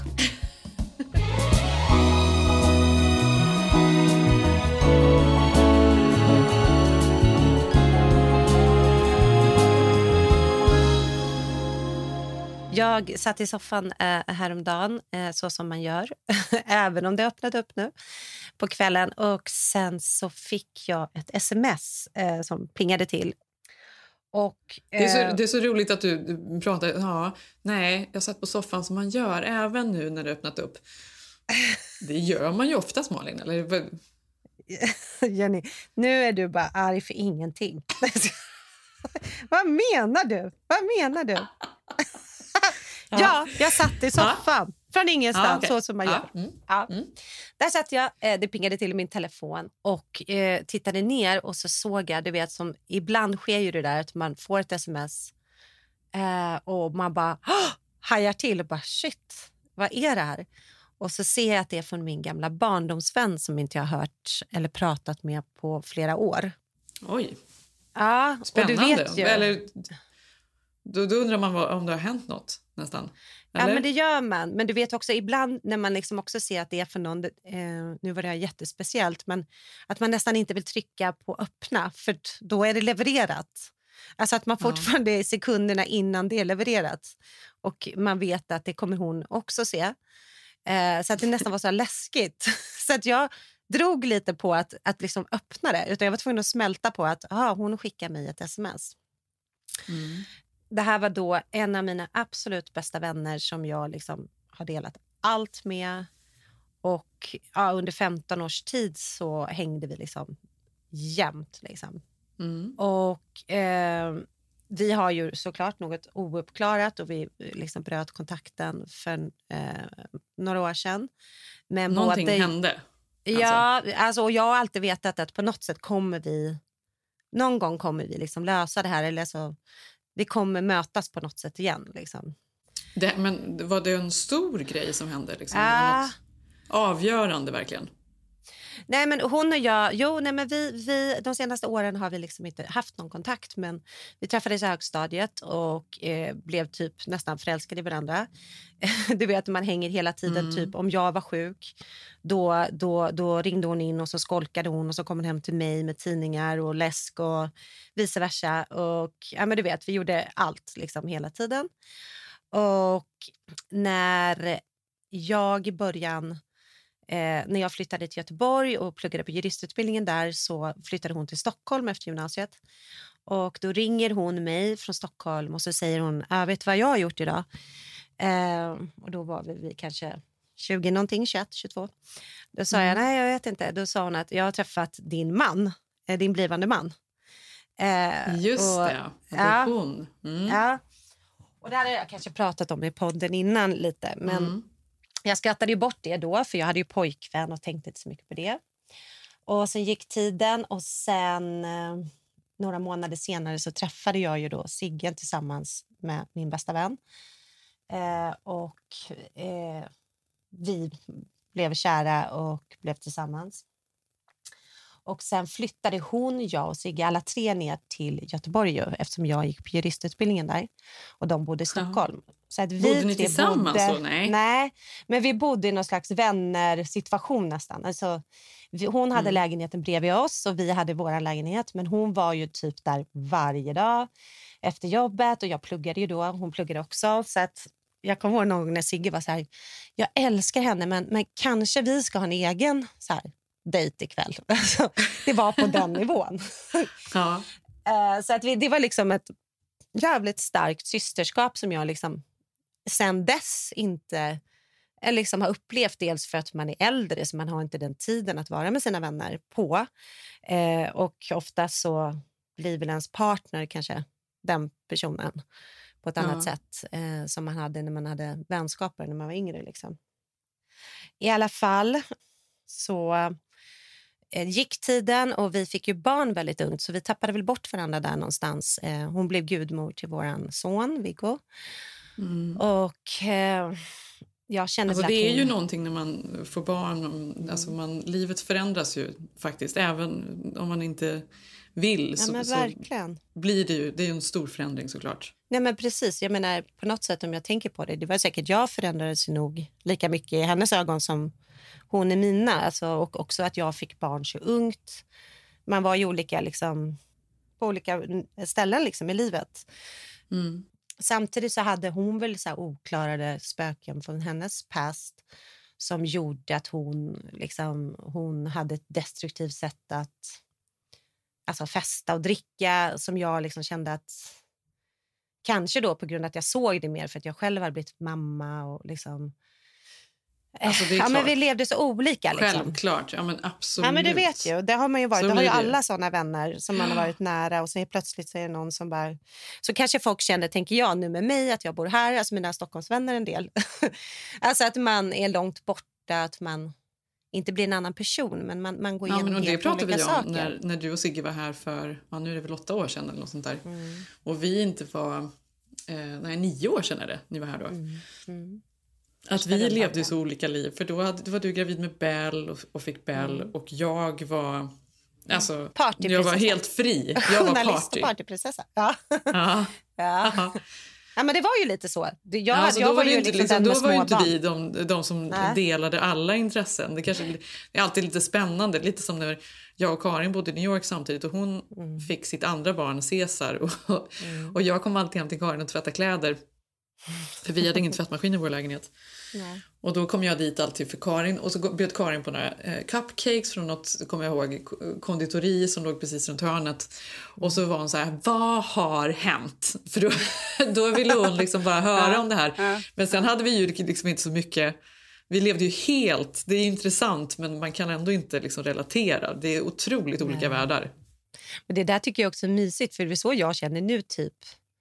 jag satt i soffan eh, häromdagen, eh, så som man gör, även om det öppnade upp nu på kvällen. Och sen så fick jag ett sms eh, som pingade till. Och, eh, det, är så, det är så roligt att du, du pratar, ja, nej, jag satt på soffan som man gör, även nu när det öppnat upp. Det gör man ju oftast, Malin, eller? Jenny, nu är du bara arg för ingenting. Vad menar du? Vad menar du? ja. ja, jag satt i soffan. Ja. Från ingenstans, ja, okay. så som man ja. gör. Mm. Ja. Mm. Där satt jag, eh, det pingade till i min telefon och eh, tittade ner och så såg jag, du vet, som ibland sker ju det där att man får ett sms eh, och man bara hajar till och bara shit, vad är det här? Och så ser jag att det är från min gamla barndomsvän som inte jag har hört eller pratat med på flera år. Oj. Ja, spännande. Och du vet ju. Eller, då, då undrar man vad, om det har hänt något nästan. Eller? Ja, men det gör man. Men du vet också ibland när man liksom också ser att det är för någon, eh, nu var det här jättespeciellt, men att man nästan inte vill trycka på öppna för då är det levererat. Alltså att man fortfarande är sekunderna innan det är levererat. Och man vet att det kommer hon också se. Eh, så att det nästan var så här läskigt. Så att jag drog lite på att, att liksom öppna det. Utan jag var tvungen att smälta på att aha, hon skickar mig ett sms. Mm. Det här var då en av mina absolut bästa vänner som jag liksom har delat allt med. Och ja, under femton års tid så hängde vi liksom jämt. Liksom. Mm. Och eh, vi har ju såklart något ouppklarat och vi liksom bröt kontakten för eh, några år sedan. Men någonting både, hände? Ja, alltså. Alltså, och jag har alltid vetat att på något sätt kommer vi, någon gång kommer vi liksom lösa det här eller så. Vi kommer mötas på något sätt igen. Liksom. Det, men var det en stor grej som hände? Liksom? Äh. Något avgörande verkligen? Nej, men hon och jag, jo, nej, men vi, vi, de senaste åren har vi liksom inte haft någon kontakt, men vi träffades i högstadiet och eh, blev typ nästan förälskade i varandra. Du vet, man hänger hela tiden, mm. typ om jag var sjuk, då, då, då ringde hon in och så skolkade hon och så kom hon hem till mig med tidningar och läsk och vice versa. Och ja, men du vet, vi gjorde allt liksom hela tiden. Och när jag i början Eh, när jag flyttade till Göteborg och pluggade på juristutbildningen där så flyttade hon till Stockholm efter gymnasiet. Och då ringer hon mig från Stockholm och så säger hon, jag vet vad jag har gjort idag. Eh, och då var vi, vi kanske tjugo någonting, tjugoett, tjugotvå. Då sa mm. jag, nej jag vet inte. Då sa hon att jag har träffat din man, eh, din blivande man. Eh, Just och, det, det är hon. Mm. Ja, och det hade jag kanske pratat om i podden innan lite, men mm. jag skrattade ju bort det då för jag hade ju pojkvän och tänkte inte så mycket på det. Och sen gick tiden och sen eh, några månader senare så träffade jag ju då Sigge tillsammans med min bästa vän. Eh, och eh, vi blev kära och blev tillsammans. Och sen flyttade hon, jag och Sigge, alla tre ner till Göteborg ju, eftersom jag gick på juristutbildningen där. Och de bodde i Stockholm. Ja. Så att vi bodde ni tillsammans bodde, så? Nej. Nej, men vi bodde i någon slags vänner-situation nästan. Alltså, vi, hon hade mm. lägenheten bredvid oss och vi hade vår lägenhet. Men hon var ju typ där varje dag efter jobbet och jag pluggade ju då. Hon pluggade också. Så att jag kommer ihåg någon gång när Sigge var så här, jag älskar henne men, men kanske vi ska ha en egen så här dejt ikväll. Alltså, det var på den nivån. Ja. uh, så att vi, det var liksom ett jävligt starkt systerskap som jag liksom sen dess inte liksom har upplevt, dels för att man är äldre så man har inte den tiden att vara med sina vänner på. Uh, och ofta så blir väl ens partner kanske den personen på ett ja. annat sätt uh, som man hade när man hade vänskaper när man var yngre liksom. I alla fall så gick tiden och vi fick ju barn väldigt ungt så vi tappade väl bort varandra där någonstans. Eh, hon blev gudmor till våran son Viggo. Mm. Och eh, jag kände alltså, att det är hon... ju någonting när man får barn, mm. alltså man, livet förändras ju faktiskt även om man inte vill så, ja, så blir det ju, det är ju en stor förändring såklart. Nej men precis, jag menar på något sätt om jag tänker på det, det var säkert jag förändrades nog lika mycket i hennes ögon som hon är mina, alltså, och också att jag fick barn så ungt. Man var ju olika liksom, på olika ställen liksom, i livet. Mm. samtidigt så hade hon väl så här oklarade spöken från hennes past som gjorde att hon, liksom, hon hade ett destruktivt sätt att alltså festa och dricka, som jag liksom kände att kanske då på grund av att jag såg det mer för att jag själv hade blivit mamma och liksom alltså, det är ja, men vi levde så olika liksom. Självklart, ja men absolut. Ja men det vet ju, det har man ju varit, så det har ju det. alla sådana vänner som man har varit nära och så plötsligt så är det någon som bara, så kanske folk känner, tänker jag nu med mig att jag bor här, alltså mina Stockholmsvänner en del alltså att man är långt borta, att man inte blir en annan person, men man, man går ja, igenom men och det pratade vi om saker. när, när du och Sigge var här för, ja, nu är det väl åtta år sedan eller något sånt där. Mm. Och vi inte var, eh, nej nio år sedan är det, ni var här då. Mm. Mm. Att vi levde så olika liv, för då, hade, då var du gravid med Bell och, och fick Bell mm. och jag var, alltså, jag var helt fri. Jag var party. Partyprinsessa. Ja. Ja. ja. Ja, men det var ju lite så. Jag, ja, alltså, jag då var ju inte, liksom, liksom, den då var ju inte barn. vi de, de som Nej. delade alla intressen. Det kanske är alltid lite spännande. Lite som när jag och Karin bodde i New York samtidigt och hon mm. fick sitt andra barn, Cesar. Och, mm. och jag kom alltid hem till Karin och tvätta kläder. För vi hade ingen tvättmaskin i vår lägenhet. Nej. Och då kom jag dit alltid för Karin. Och så bjöd Karin på några eh, cupcakes från något, kommer jag ihåg, konditori som låg precis runt hörnet. Och så var hon så här, vad har hänt? För då, då ville hon liksom bara höra ja. om det här. Ja. Men sen hade vi ju liksom inte så mycket. Vi levde ju helt, det är intressant men man kan ändå inte liksom relatera. Det är otroligt olika Nej. världar. Men det där tycker jag också är mysigt, för det är så jag känner nu typ.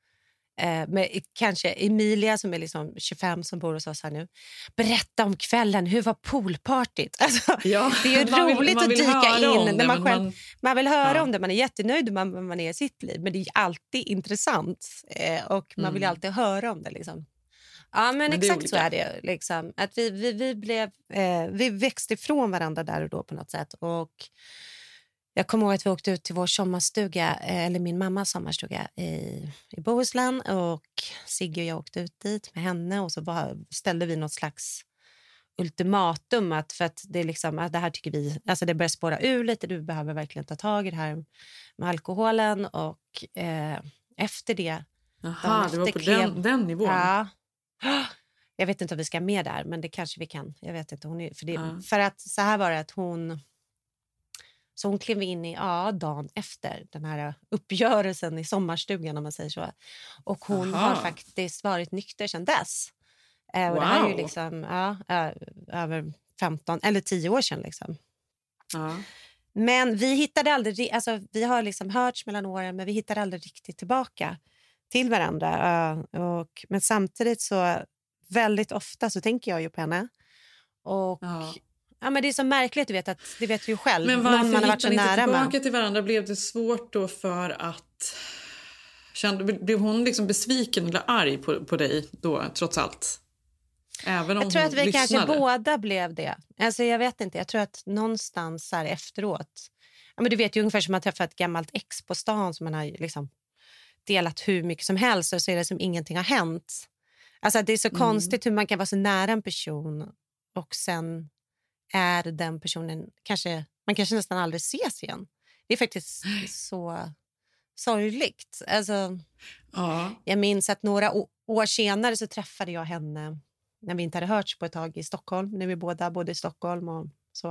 Eh, med kanske Emilia som är liksom tjugofem som bor hos oss här nu. Berätta om kvällen, hur var poolpartyt? Alltså, ja, det är ju roligt vill, att dyka in. När man, själv, man, man vill höra ja. om det, man är jättenöjd med man, man är i sitt liv. Men det är ju alltid intressant eh, och man mm. vill alltid höra om det liksom. Ja men, men exakt är så är det liksom. Att vi, vi, vi, blev, eh, vi växte ifrån varandra där och då på något sätt. Och jag kommer ihåg att vi åkte ut till vår sommarstuga, eller min mammas sommarstuga i, i Bohuslän, och Sigge och jag åkte ut dit med henne och så bara ställde vi något slags ultimatum att för att det är liksom att det här tycker vi, alltså det börjar spåra ur lite, du behöver verkligen ta tag i det här med alkoholen och eh, efter det. Aha, det var på klev, den, den nivån. Ja. Jag vet inte om vi ska med där, men det kanske vi kan. Jag vet inte hon är, för det, ja. för att så här var det att hon Så hon klev in i ja, dagen efter den här uppgörelsen i sommarstugan om man säger så. Och hon Aha. har faktiskt varit nykter sedan dess. Eh, och wow. Det här är ju liksom ja, över femton eller tio år sedan liksom. Ja. Men vi hittade aldrig, alltså vi har liksom hörts mellan åren, men vi hittade aldrig riktigt tillbaka till varandra. Och, men samtidigt så väldigt ofta så tänker jag ju på henne. Och ja. Ja, men det är så märkligt, du vet, att det vet du ju själv. Men varför någon man har varit så inte nära tillbaka med. till varandra? Blev det svårt då för att... Kände, blev hon liksom besviken eller arg på, på dig då, trots allt? Även om jag tror hon att vi lyssnade. kanske båda blev det. Alltså jag vet inte, jag tror att någonstans här efteråt... Ja, men du vet ju ungefär som att man träffar ett gammalt ex på stan som man har liksom delat hur mycket som helst och så är det som ingenting har hänt. Alltså det är så mm. konstigt hur man kan vara så nära en person och sen... är den personen kanske man kanske nästan aldrig ses igen. Det är faktiskt så sorgligt. Alltså, ja. Jag minns att några år senare så träffade jag henne när vi inte hade hörts på ett tag i Stockholm, när vi båda bodde i Stockholm och så.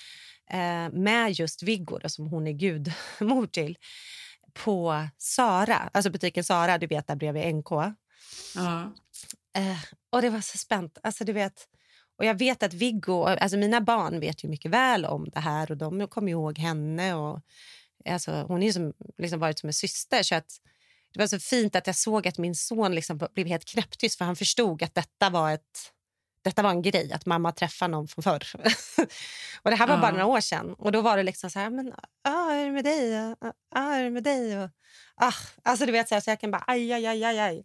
Eh, med just Viggo då, som hon är gudmor till, på Sara, alltså butiken Sara, du vet där bredvid N K. Ja. Eh, och det var så spänt. Alltså du vet. Och jag vet att Viggo, alltså mina barn vet ju mycket väl om det här och de kommer ihåg henne och alltså hon är ju som liksom varit som en syster, så att det var så fint att jag såg att min son liksom blev helt knäpptyst för han förstod att detta var ett detta var en grej, att mamma träffar någon från förr. Och det här var ja. bara några år sedan och då var det liksom så här, men ah, är det med dig? Ah, är det med dig? Och, ah, alltså du vet så, här, så jag kan bara aj aj aj aj aj.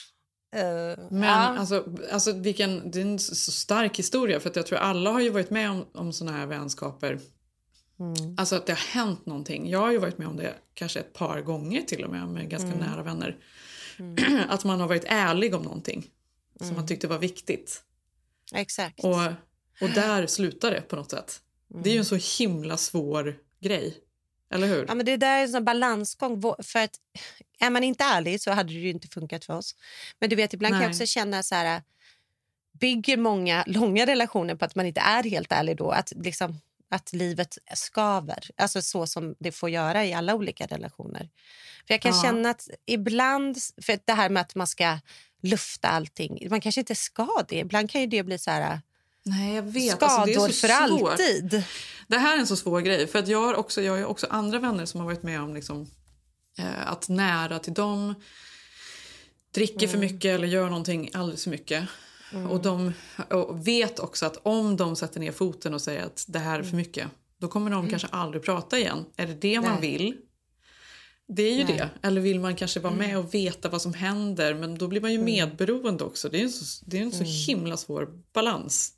Uh, men ja. alltså, alltså vilken, det är en så stark historia, för att jag tror alla har ju varit med om, om såna här vänskaper mm. alltså att det har hänt någonting. Jag har ju varit med om det kanske ett par gånger till och med med ganska mm. nära vänner mm. att man har varit ärlig om någonting mm. som man tyckte var viktigt. Exakt. Och, och där slutar det på något sätt mm. det är ju en så himla svår grej. Eller hur? Ja, men det där är en sån balansgång för att är man inte ärlig så hade det ju inte funkat för oss. Men du vet, ibland Nej. kan jag också känna så här, bygger många långa relationer på att man inte är helt ärlig då, att liksom att livet skaver, alltså så som det får göra i alla olika relationer. För jag kan ja. känna att ibland, för det här med att man ska lufta allting, man kanske inte ska det, ibland kan ju det bli så här. Nej, jag vet. Skador alltså, det är så för svårt. alltid. Det här är en så svår grej. För att jag har också, jag har också andra vänner som har varit med om liksom, eh, att nära till dem dricker mm. för mycket eller gör någonting alldeles för mycket. Mm. Och de och vet också att om de sätter ner foten och säger att det här är för mycket, då kommer de mm. kanske aldrig prata igen. Är det det man Nej. vill? Det är ju Nej. det. Eller vill man kanske vara med och veta vad som händer, men då blir man ju mm. medberoende också. Det är en så, det är en så mm. himla svår balans.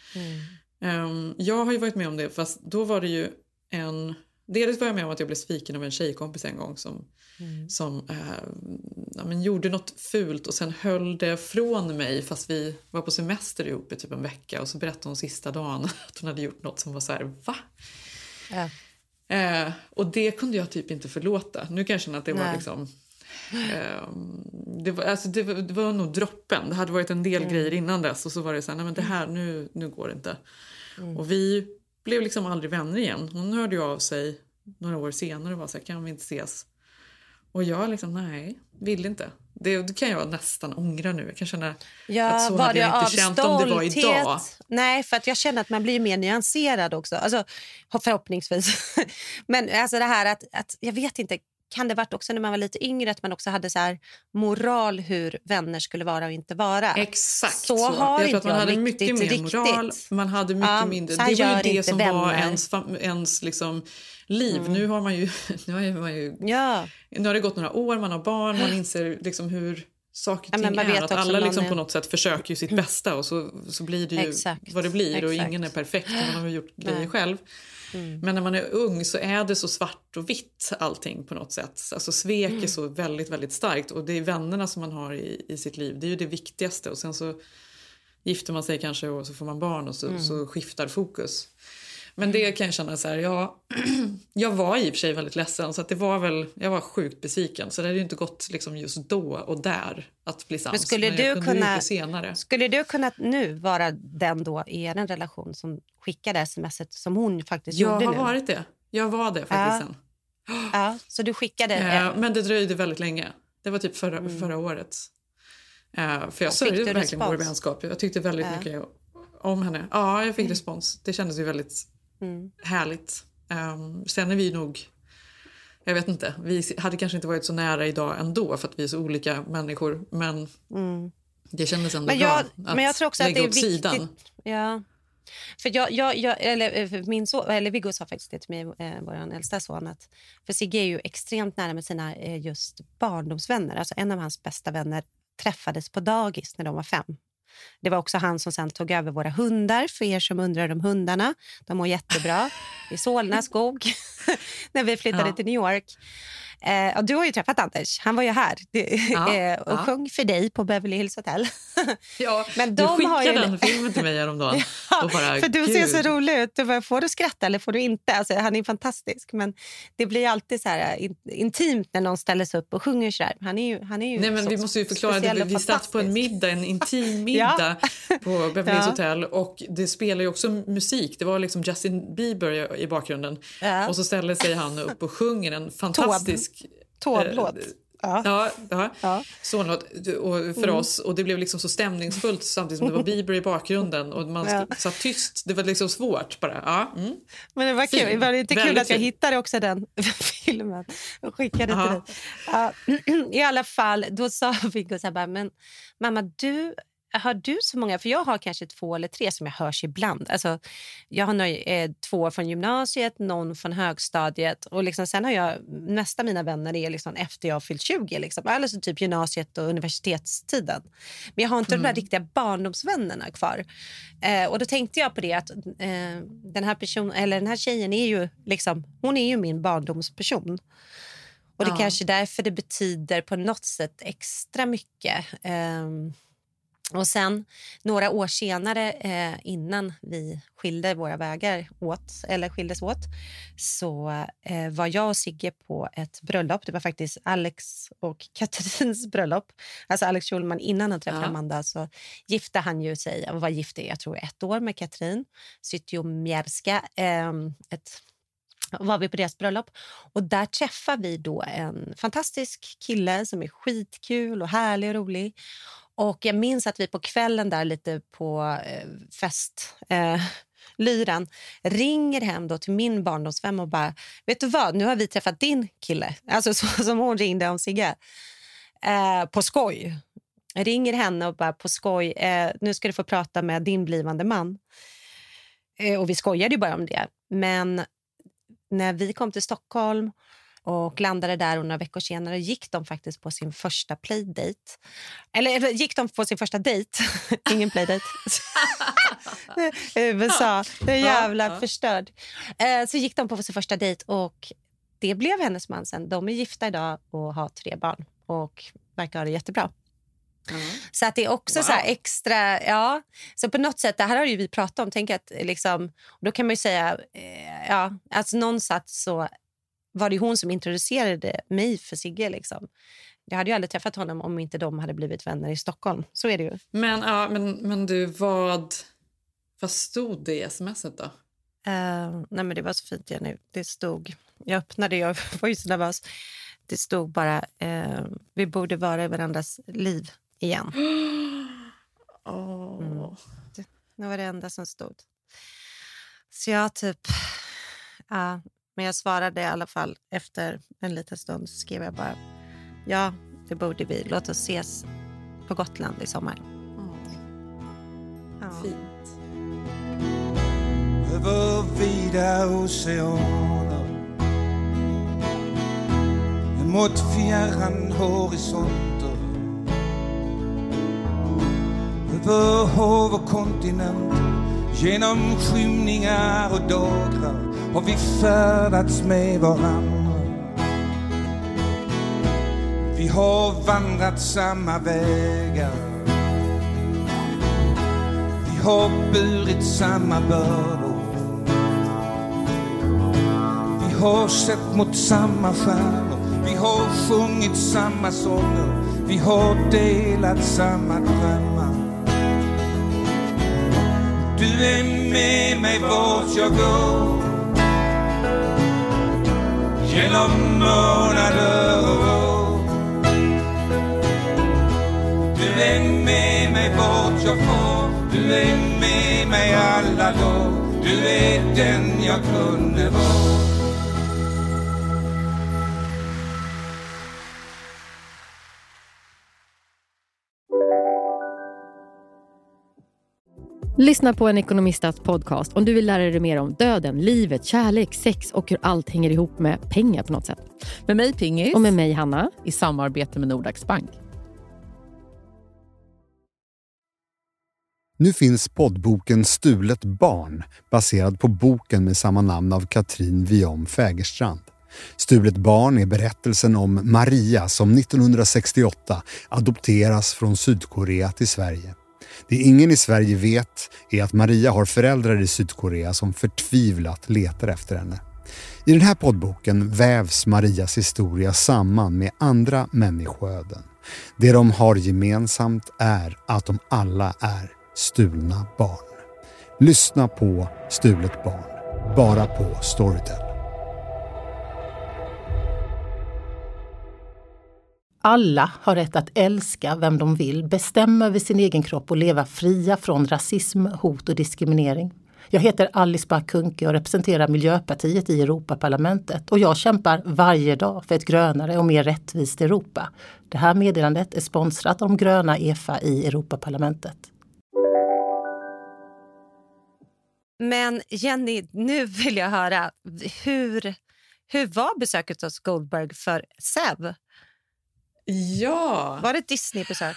Mm. Um, jag har ju varit med om det, fast då var det ju en... Dels var jag med om att jag blev sviken av en tjejkompis en gång som, mm. som äh, ja, men gjorde något fult och sen höll det från mig fast vi var på semester ihop i typ en vecka, och så berättade hon sista dagen att hon hade gjort något som var så här, va? Ja. Uh, och det kunde jag typ inte förlåta. Nu kan jag känna att det Nej. var liksom... Uh, det, var, alltså det, var, det var nog droppen. Det hade varit en del mm. grejer innan dess, och så var det så här, nej men det här, nu, nu går det inte. Mm. Och vi blev liksom aldrig vänner igen. Hon hörde ju av sig några år senare och var så här, kan vi inte ses? Och jag liksom, nej, vill inte. Det, det kan jag nästan ångra nu. Jag kan känna ja, att så var hade jag inte känt om det var idag. Nej, för att jag känner att man blir mer nyanserad också. Alltså, förhoppningsvis. Men alltså det här att, att, jag vet inte, kan det varit också när man var lite yngre att man också hade så här moral hur vänner skulle vara och inte vara. Exakt så. så. Har jag tror inte att man hade riktigt, mycket mer moral. Man hade mycket ja, mindre. Det var ju det som vänner. var ens, ens liksom liv. Mm. Nu har man ju... Nu har man ju ja. Nu har det gått några år, man har barn, man inser liksom hur saker och ting ja, är. Att alla liksom är... på något sätt försöker ju sitt bästa, och så, så blir det ju Exakt. vad det blir. Exakt. Och ingen är perfekt, man har gjort grejer Nej. själv. Mm. Men när man är ung så är det så svart och vitt allting på något sätt. Alltså svek mm. är så väldigt, väldigt starkt. Och det är vännerna som man har i, i sitt liv. Det är ju det viktigaste. Och sen så gifter man sig kanske och så får man barn och så, mm. så skiftar fokus. Men det kan jag känna så här, ja, jag var i och för sig väldigt ledsen, så att det var väl, jag var sjukt besviken, så det hade ju inte gått liksom just då och där att bli sams. Men skulle men du kunna senare. Skulle du kunna nu vara den då i er relation som skickade sms:et som hon faktiskt jag gjorde nu? Jag har varit det. Jag var det faktiskt sen. Ja, ja, så du skickade eh, men det dröjde väldigt länge. Det var typ förra, mm. förra året. Eh, för jag sörjde verkligen respons? vår vänskap. Jag tyckte väldigt ja. mycket om henne. Ja, jag fick mm. respons. Det kändes ju väldigt Mm. härligt. Um, sen är vi nog, jag vet inte, vi hade kanske inte varit så nära idag ändå för att vi är så olika människor, men mm. det kändes ändå men jag, bra att men jag tror också att det är åt viktigt. Sidan. Ja. För jag, jag, jag eller min son, eller Viggo sa faktiskt det till mig, eh, vår äldsta son, att för Sigge är ju extremt nära med sina eh, just barndomsvänner. Alltså en av hans bästa vänner träffades på dagis när de var fem. Det var också han som sen tog över våra hundar, för er som undrar om hundarna. De mår jättebra i Solna skog när vi flyttade ja. till New York. Eh, och du har ju träffat Anders, han var ju här ja, eh, och ja. sjöng för dig på Beverly Hills Hotel. Ja, men de de du skickade har ju... den filmen till mig häromdagen. ja, och bara, för du Gud. ser så rolig ut. Du bara, får du skratta eller får du inte? Alltså, han är fantastisk, men det blir alltid så här in, intimt när någon ställer sig upp och sjunger så här. Han är ju, han är ju Nej, men vi måste ju förklara det. Vi satt på en middag, en intim middag ja. på Beverly Hills ja. Hotel, och det spelar ju också musik. Det var liksom Justin Bieber i bakgrunden. Ja. Och så ställer sig han upp och sjunger en fantastisk tåblåt. Ja, ja, ja. ja. Sånlåt och för mm. oss, och det blev liksom så stämningsfullt samtidigt som det var Bieber i bakgrunden och man ja. satt tyst. Det var liksom svårt bara. Ja. Mm. Men det var kul. Det var inte kul att jag hittade också den filmen och skickade till dig. Ja. I alla fall, då sa Viggo så här bara, men mamma, du har du så många, för jag har kanske två eller tre som jag hörs ibland. Alltså, jag har nöj, eh, två från gymnasiet, någon från högstadiet, och liksom, sen har jag, nästa mina vänner är liksom efter jag har fyllt tjugo, liksom, eller så typ gymnasiet och universitetstiden. Men jag har inte mm. de där riktiga barndomsvännerna kvar. Eh, och då tänkte jag på det att eh, den här personen, eller den här tjejen är ju liksom, hon är ju min barndomsperson. Och det är ja. kanske därför det betyder på något sätt extra mycket. Eh, Och sen några år senare eh, innan vi skilde våra vägar åt, eller skildes åt, så eh, var jag och Sigge på ett bröllop. Det var faktiskt Alex och Katrins bröllop. Alltså Alex Schulman, innan han träffade ja. Amanda så gifte han ju sig, och var gift i jag tror ett år med Katrin Zytomierska. Eh, ett var vi på deras bröllop. Och där träffade vi då en fantastisk kille som är skitkul och härlig och rolig. Och jag minns att vi på kvällen där lite på eh, fest eh, lyran ringer hem då till min barndomsvän och bara, vet du vad, nu har vi träffat din kille. Alltså så, som hon ringde om Sigge. Eh, på skoj. Jag ringer henne och bara på skoj, eh, nu ska du få prata med din blivande man. Eh, och vi skojade ju bara om det. Men när vi kom till Stockholm och landade där och några veckor senare gick de faktiskt på sin första playdate. Eller gick de på sin första dejt? Ingen playdate. U S A, det är jävla ja, ja. förstörd. Eh, så gick de på sin första dejt och det blev hennes man sen. De är gifta idag och har tre barn och verkar ha det jättebra. Mm. Så att det är också wow. så här extra, ja. Så på något sätt, det här har ju vi pratat om, tänk att liksom, då kan man ju säga, eh, ja, alltså någonstans så var det hon som introducerade mig för Sigge liksom. Jag hade ju aldrig träffat honom om inte de hade blivit vänner i Stockholm. Så är det ju. Men, ja, men, men du, vad, vad stod det i smset då? Uh, nej men det var så fint, Jenny. Det stod, jag öppnade, jag var ju så nervös. Det stod bara, uh, vi borde vara i varandras liv igen. Oh. Mm. Det, det var det enda som stod. Så jag typ, ja... Uh, Men jag svarade i alla fall efter en liten stund, så skrev jag bara, ja, det borde vi. Låt oss ses på Gotland i sommar. Mm. Ja. Fint. Över vida oceaner, mot fjärran horisonter, över hav och kontinenter, genom skymningar och dagrar har vi färdats med varandra. Vi har vandrat samma vägar, vi har burit samma bördor, vi har sett mot samma stjärnor, vi har sjungit samma sånger, vi har delat samma drömmar. Du är med mig vart jag går, genom månader och år. Du är med mig vart jag får, du är med mig alla dagar. Du är den jag kunde vara. Lyssna på en ekonomistats podcast om du vill lära dig mer om döden, livet, kärlek, sex och hur allt hänger ihop med pengar på något sätt. Med mig Pingis. Och med mig Hanna. I samarbete med Nordax Bank. Nu finns poddboken Stulet barn, baserad på boken med samma namn av Katrin Viom Fägerstrand. Stulet barn är berättelsen om Maria som nittonhundrasextioåtta adopteras från Sydkorea till Sverige. Det ingen i Sverige vet är att Maria har föräldrar i Sydkorea som förtvivlat letar efter henne. I den här poddboken vävs Marias historia samman med andra människoöden. Det de har gemensamt är att de alla är stulna barn. Lyssna på Stulet barn, bara på Storytel. Alla har rätt att älska vem de vill, bestämma över sin egen kropp och leva fria från rasism, hot och diskriminering. Jag heter Alice Bah Kuhnke och representerar Miljöpartiet i Europaparlamentet. Och jag kämpar varje dag för ett grönare och mer rättvist Europa. Det här meddelandet är sponsrat av de gröna E F A i Europaparlamentet. Men Jenny, nu vill jag höra, hur, hur var besöket hos Goldberg för Sev? Ja. Var det ett Disney-besök?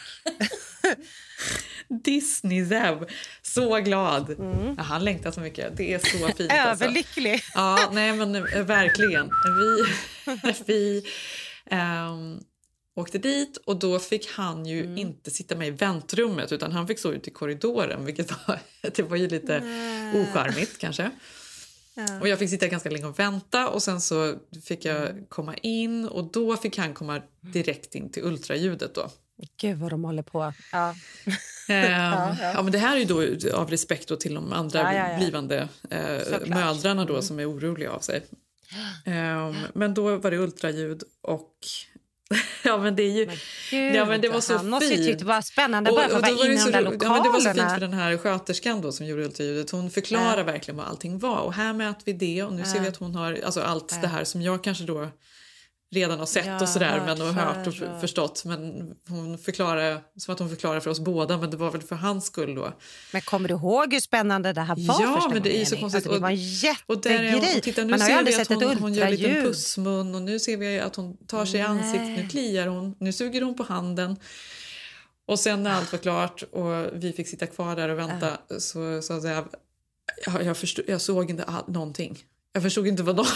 Disney-Zev. Så glad. Mm. Ja, han längtar så mycket. Det är så fint. Överlycklig. Alltså. Ja, nej men verkligen. Vi... vi um, åkte dit och då fick han ju Mm. inte sitta med i väntrummet utan han fick stå ute i korridoren, vilket var, det var ju lite Nej. ocharmigt kanske. Ja. Och jag fick sitta ganska länge och vänta och sen så fick jag komma in och då fick han komma direkt in till ultraljudet då. Gud vad de håller på. Ja. Ehm, Ja, ja. ja, men det här är ju då av respekt då till de andra Ja, ja, ja. blivande eh, Såklart. mödrarna då Mm. som är oroliga av sig. Ehm, men då var det ultraljud och ja men det är ju Gud, ja men det var så han måste ju fint. tyckt det var spännande bara för att då vara var det inne i så de där ro- lokalerna. ja, men det var så fint för den här sköterskan då som gjorde ultraljudet. Hon förklarar Ja. verkligen vad allting var och här mäter vi det och nu ser Ja. vi att hon har alltså allt Ja. det här som jag kanske då redan har sett Ja, och sådär hört men och hört och för och- förstått men hon förklarar som att hon förklarar för oss båda men det var väl för hans skull då. Men kommer du ihåg hur spännande det här var Ja, första men det är ju gången, så Jenny? konstigt. Alltså, det var en Och där är hon, jättegrej. och titta, nu Man har ju ser aldrig vi att sett ett hon, hon gör en liten ultraljud. pussmun och nu ser vi att hon tar sig i Nej. ansiktet, nu kliar hon, nu suger hon på handen. Och sen när allt var klart och vi fick sitta kvar där och vänta så sa jag, jag, jag, förstod, jag såg inte all, någonting. Jag förstod inte vad någon...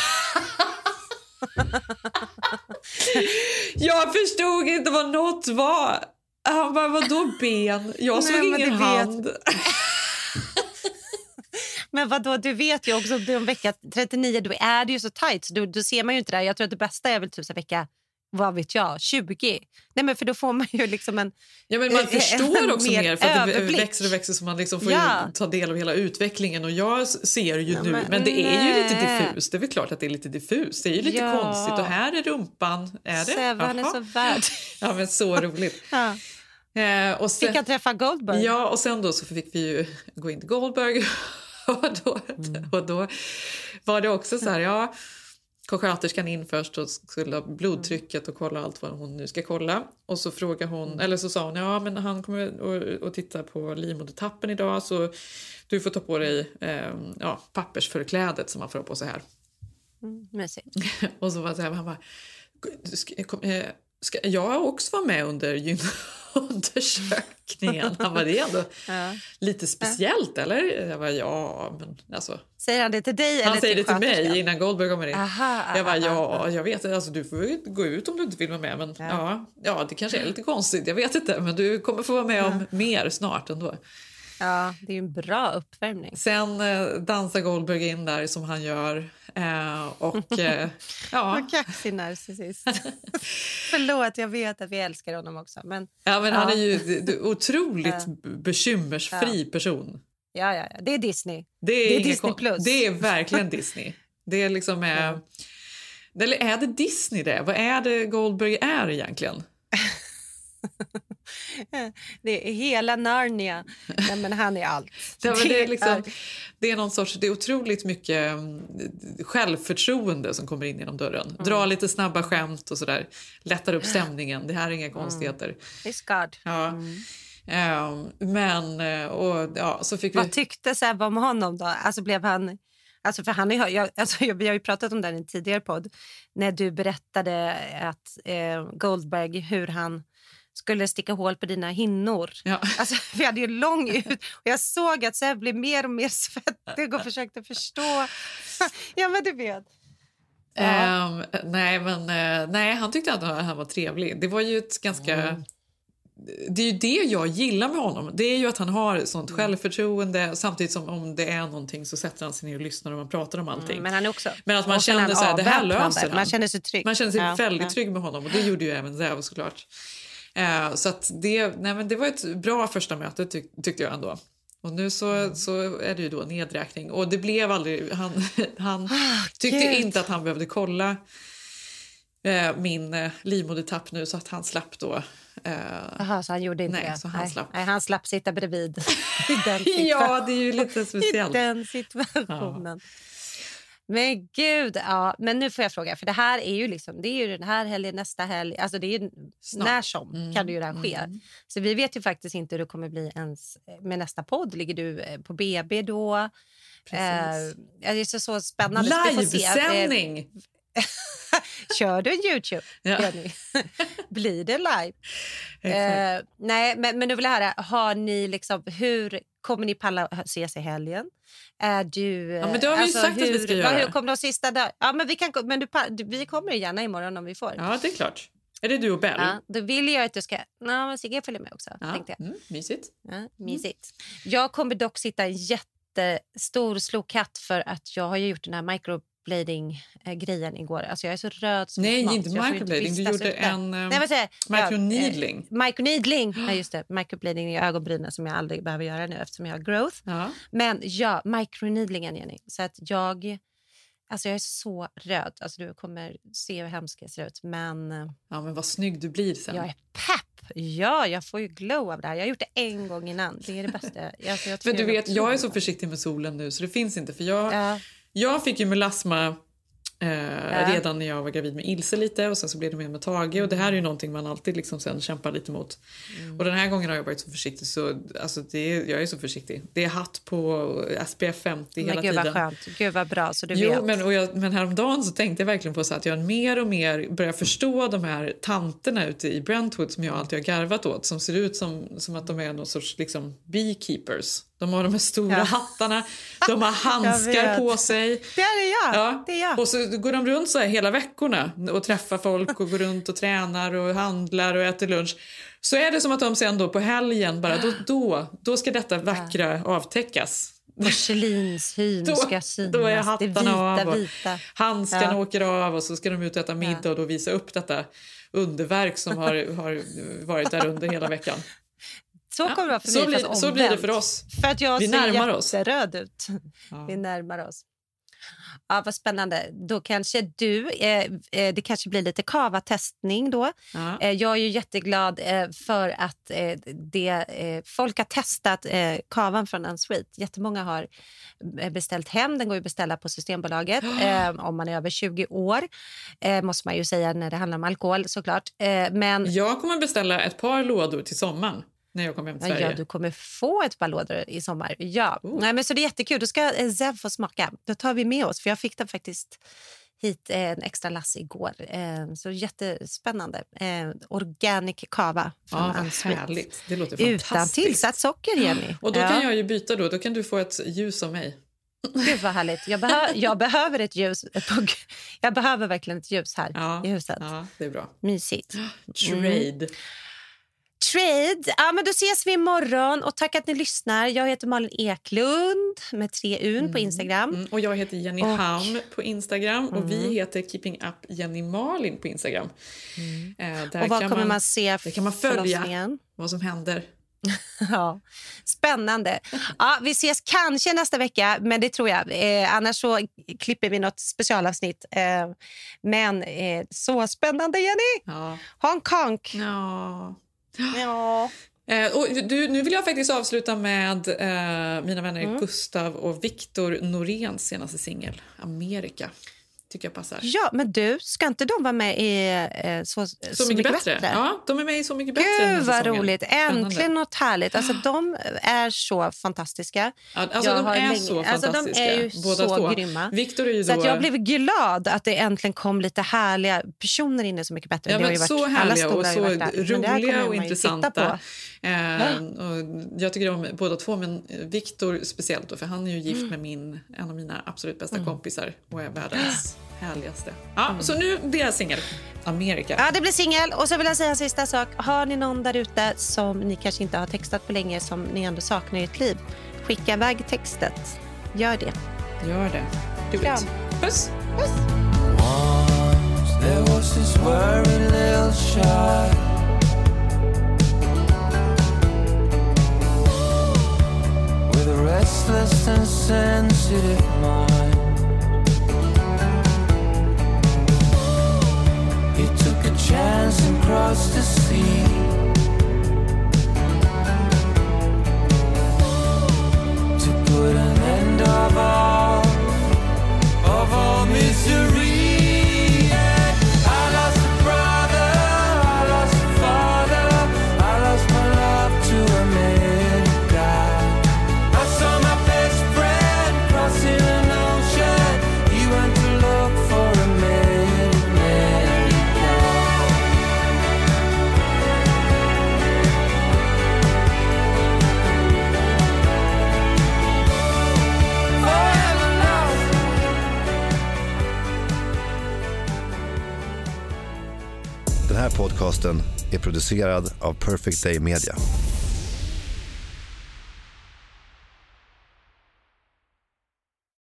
jag förstod inte vad något var. Han bara, vadå ben? Jag såg Nej, men ingen det vet- hand. Men vadå, du vet ju också om vecka trettionio då är det ju så tajt så då, då ser man ju inte det. Jag tror att det bästa är väl typ så vecka, vad vet jag, tjugo. Nej men för då får man ju liksom en Ja, men man eh, förstår en också mer för att det överblick. växer och växer så man liksom får Ja. ju ta del av hela utvecklingen och jag ser ju Ja, nu, men, men det är ju lite nej. diffust, det är väl klart att det är lite diffust, det är ju lite Ja. konstigt och här är rumpan, är det? Seven är Jaha. så värd. Ja men så roligt. Ja. Eh, och sen, Fick jag träffa Goldberg? ja och sen då så fick vi ju gå in till Goldberg och då, Mm. och då var det också så här, ja kom sköterskan in först och skulle ha blodtrycket och kolla allt vad hon nu ska kolla. Och så frågade hon, Mm. eller så sa hon, ja men han kommer att, att titta på livmodertappen idag så du får ta på dig eh, ja, pappersförklädet som man får ha på sig här. Mm, mysigt. Och så var det så här, han bara, ska, kom, eh, ska jag också vara med under gynundersökningen? Han bara, det är ändå Ja. lite speciellt, eller? Jag bara, ja, men alltså... Säger han det till dig Han eller säger till det till mig sköterskan? innan Goldberg kommer in. Aha, jag bara, aha, ja, aha. jag vet alltså du får ju gå ut om du inte vill vara med. Men ja, Ja. ja, det kanske är lite konstigt, jag vet inte. Men du kommer få vara med om mer snart ändå. Ja, det är ju en bra uppvärmning. Sen eh, dansar Goldberg in där som han gör. Eh, och eh, ja. Vad kaxig narcissist. Förlåt, jag vet att vi älskar honom också. Men, ja, men ja. han är ju d- d- otroligt Ja. bekymmersfri person. Ja, ja, ja, det är Disney. Det är, Det är inga Disney kon- plus. Det är verkligen Disney. Det är liksom... Eh, eller är det Disney det? Vad är det Goldberg är egentligen? Det är hela Narnia. Nej, men han är allt. Ja, men det, är liksom, är- det är någon sorts, det är otroligt mycket mm, självförtroende som kommer in genom dörren. Dra lite snabba skämt och sådär. Lättar upp stämningen. Det här är inga konstigheter. It's God. Ja. Ehm, men, eh, och ja, så fick vi... Vad tyckte Sebbe om honom då? Alltså blev han... Alltså för han är, jag, alltså vi har ju pratat om det i en tidigare podd. När du berättade att eh, Goldberg, hur han skulle sticka hål på dina hinnor. Ja. Alltså, vi hade ju lång ut och jag såg att Sebbe blev mer och mer svettig och försökte förstå. Ja, men du vet. Ja. Ehm, nej, men eh, nej, han tyckte att han var trevlig. Det var ju ett ganska... Mm. Det är ju det jag gillar med honom. Det är ju att han har sånt självförtroende. Samtidigt som om det är någonting så sätter han sig ner och lyssnar och man pratar om allting. Mm, men han är också... Men att man och sen känner han så här, det här avväpnande. löser han. Man känner sig trygg. Man känner sig Ja, väldigt ja. trygg med honom. Och det gjorde ju även Zev såklart. Eh, så att det, nej men det var ett bra första möte tyck, tyckte jag ändå. Och nu så, Mm. så är det ju då nedräkning. Och det blev aldrig... Han, han Ah, tyckte Gud. inte att han behövde kolla eh, min eh, livmodertapp nu så att han slapp då. Eh, Aha, så han gjorde inte nej, det. så han nej. slapp. Nej, han slapp sitta bredvid. I den situationen. Ja, det är ju lite I speciellt. den situationen. Men gud, ja. Men nu får jag fråga, för det här är ju liksom, det är ju den här helgen, nästa helg, alltså det är ju Snart. när som Mm, kan det ju det här ske. mm. Så vi vet ju faktiskt inte hur det kommer bli ens med nästa podd. Ligger du eh, på B B då? Precis. Eh, det är så, så spännande. Vi får se. Livesändning! Eh, Kör du en YouTube? Ja. Jenny? Blir det live? Exakt. Eh, nej, men, men nu vill jag höra, har ni liksom, hur kommer ni palla ses i helgen? Är du... Ja, men det har vi ju sagt att hur, vi ska vad- göra. Hur kommer de sista dag? Ja, men vi kan, men du, pa- du, vi kommer gärna imorgon om vi får. Ja, det är klart. Är det du och Bell? Ja, då vill jag att du ska... Nej, men Sigge följer med också, ja. tänkte jag. Mm, mysigt. Ja, mysigt. Mm. Jag kommer dock sitta en jättestor slokhatt för att jag har ju gjort den här microblading-grejen igår. Alltså jag är så röd som Nej, mat, inte microblading. Du gjorde en um, Nej, vad säger jag? microneedling. Ja, eh, microneedling, ja just det. Microblading i ögonbrynen som jag aldrig behöver göra nu eftersom jag har growth. Ja. Men ja, microneedlingen, Jenny. Så att jag... Alltså jag är så röd. Alltså du kommer se hur hemskt jag ser ut. Men... Ja, men vad snygg du blir sen. Jag är pepp. Ja, jag får ju glow av det här. Jag har gjort det en gång innan. Det är det bästa. Alltså, jag men du vet, jag är så försiktig med solen nu så det finns inte. För jag, ja. jag fick ju melasma eh, ja. redan när jag var gravid med Ilse lite. Och sen så blev det med med Tage. Och det här är ju någonting man alltid liksom sen kämpar lite mot. Mm. Och den här gången har jag varit så försiktig. Så, alltså det är, jag är så försiktig. Det är hatt på S P F femtio men hela gud, tiden. Gud vad skönt. Gud vad bra. Så du jo, vet. Men, och jag, men häromdagen så tänkte jag verkligen på så att jag mer och mer börjar förstå de här tanterna ute i Brentwood som jag alltid har garvat åt. Som ser ut som, som att de är någon sorts liksom beekeepers. De har de här stora ja. hattarna. De har handskar på sig. Det är jag. Ja. Det är jag. Och så går de runt så här hela veckorna och träffar folk och går runt och tränar och handlar och äter lunch. Så är det som att de sen då på helgen bara då, då, då ska detta vackra ja. avtäckas. Porcelinshyn ska synas. Då är hattarna det vita, av och vita. handskarna ja. åker av och så ska de ut och äta middag ja. och då visa upp detta underverk som har, har varit där under hela veckan. Så kommer det vara för så mig, blir, fast så blir det för oss. För att jag vi ser närmar oss. jätteröd ut. Ja. Vi närmar oss. Ja, vad spännande. Då kanske du, eh, det kanske blir lite kava-testning då. Ja. Eh, jag är ju jätteglad eh, för att eh, det, eh, folk har testat eh, kavan från Unsweet. Jättemånga har beställt hem. Den går ju att beställa på Systembolaget. Eh, om man är över tjugo år. Eh, måste man ju säga när det handlar om alkohol såklart. Eh, men... Jag kommer beställa ett par lådor till sommaren. När jag kommer hem till Sverige. Ja, du kommer få ett par lådor i sommar. Ja, oh. Nej, men så det är jättekul. Då ska Zev få smaka. Då tar vi med oss. För jag fick den faktiskt hit en extra lass igår. Så jättespännande. Organic kava. Ja, vad härligt. Det låter fantastiskt. Utan tillsatt socker, Jenny. Och då ja. kan jag ju byta då. Då kan du få ett ljus av mig. Gud vad härligt. Jag, behö- jag behöver ett ljus. På, jag behöver verkligen ett ljus här ja. i huset. Ja, det är bra. Mysigt. Trade. Mm. Trade. Ja, men då ses vi imorgon och tack att ni lyssnar. Jag heter Malin Eklund med tre un mm. på Instagram. Mm. Och jag heter Jenny och... Haum på Instagram. Mm. Och vi heter Keeping Up Jenny Malin på Instagram. Mm. Eh, där och vad kan kommer man, man se? Där kan man följa vad som händer. Ja, spännande. Ja, vi ses kanske nästa vecka, men det tror jag. Eh, annars så klipper vi något specialavsnitt. Eh, men eh, så spännande, Jenny. Ja. Hong Kong. Ja. Ja. Eh, och du, nu vill jag faktiskt avsluta med eh, mina vänner mm. Gustav och Viktor Noréns senaste singel, Amerika. Tycker jag passar. Ja, men du, ska inte de vara med i eh, så, så, så mycket, mycket bättre? bättre? Ja, de är med i Så mycket bättre. Gud vad roligt. Äntligen Spännande. Något härligt. Alltså de är så fantastiska. Ja, alltså jag de är länge... så fantastiska. Alltså, de är ju båda så två. Grymma. Victor är ju så då... att jag blev glad att det äntligen kom lite härliga personer in i Så mycket bättre. Ja, det men har ju varit, så härliga och så roliga och intressanta. Eh, och jag tycker om båda två, men Victor speciellt då, för han är ju gift mm. med min, en av mina absolut bästa mm. kompisar och är världens härligaste. Ja, mm. Så nu deras singel Amerika. Ja, det blir singel. Och så vill jag säga en sista sak. Har ni någon där ute som ni kanske inte har textat på länge, som ni ändå saknar i ert liv, skicka iväg textet. Gör det. Gör det. Du vet. Puss. Puss. Once there was this worried little child with a restless and sensitive mind. He took a chance and crossed the sea. To put an end of all, of all misery. I lost a brother, I lost a father, I lost my love to America. I saw my best friend crossing an ocean. He went to look for America. Den här podcasten är producerad av Perfect Day Media.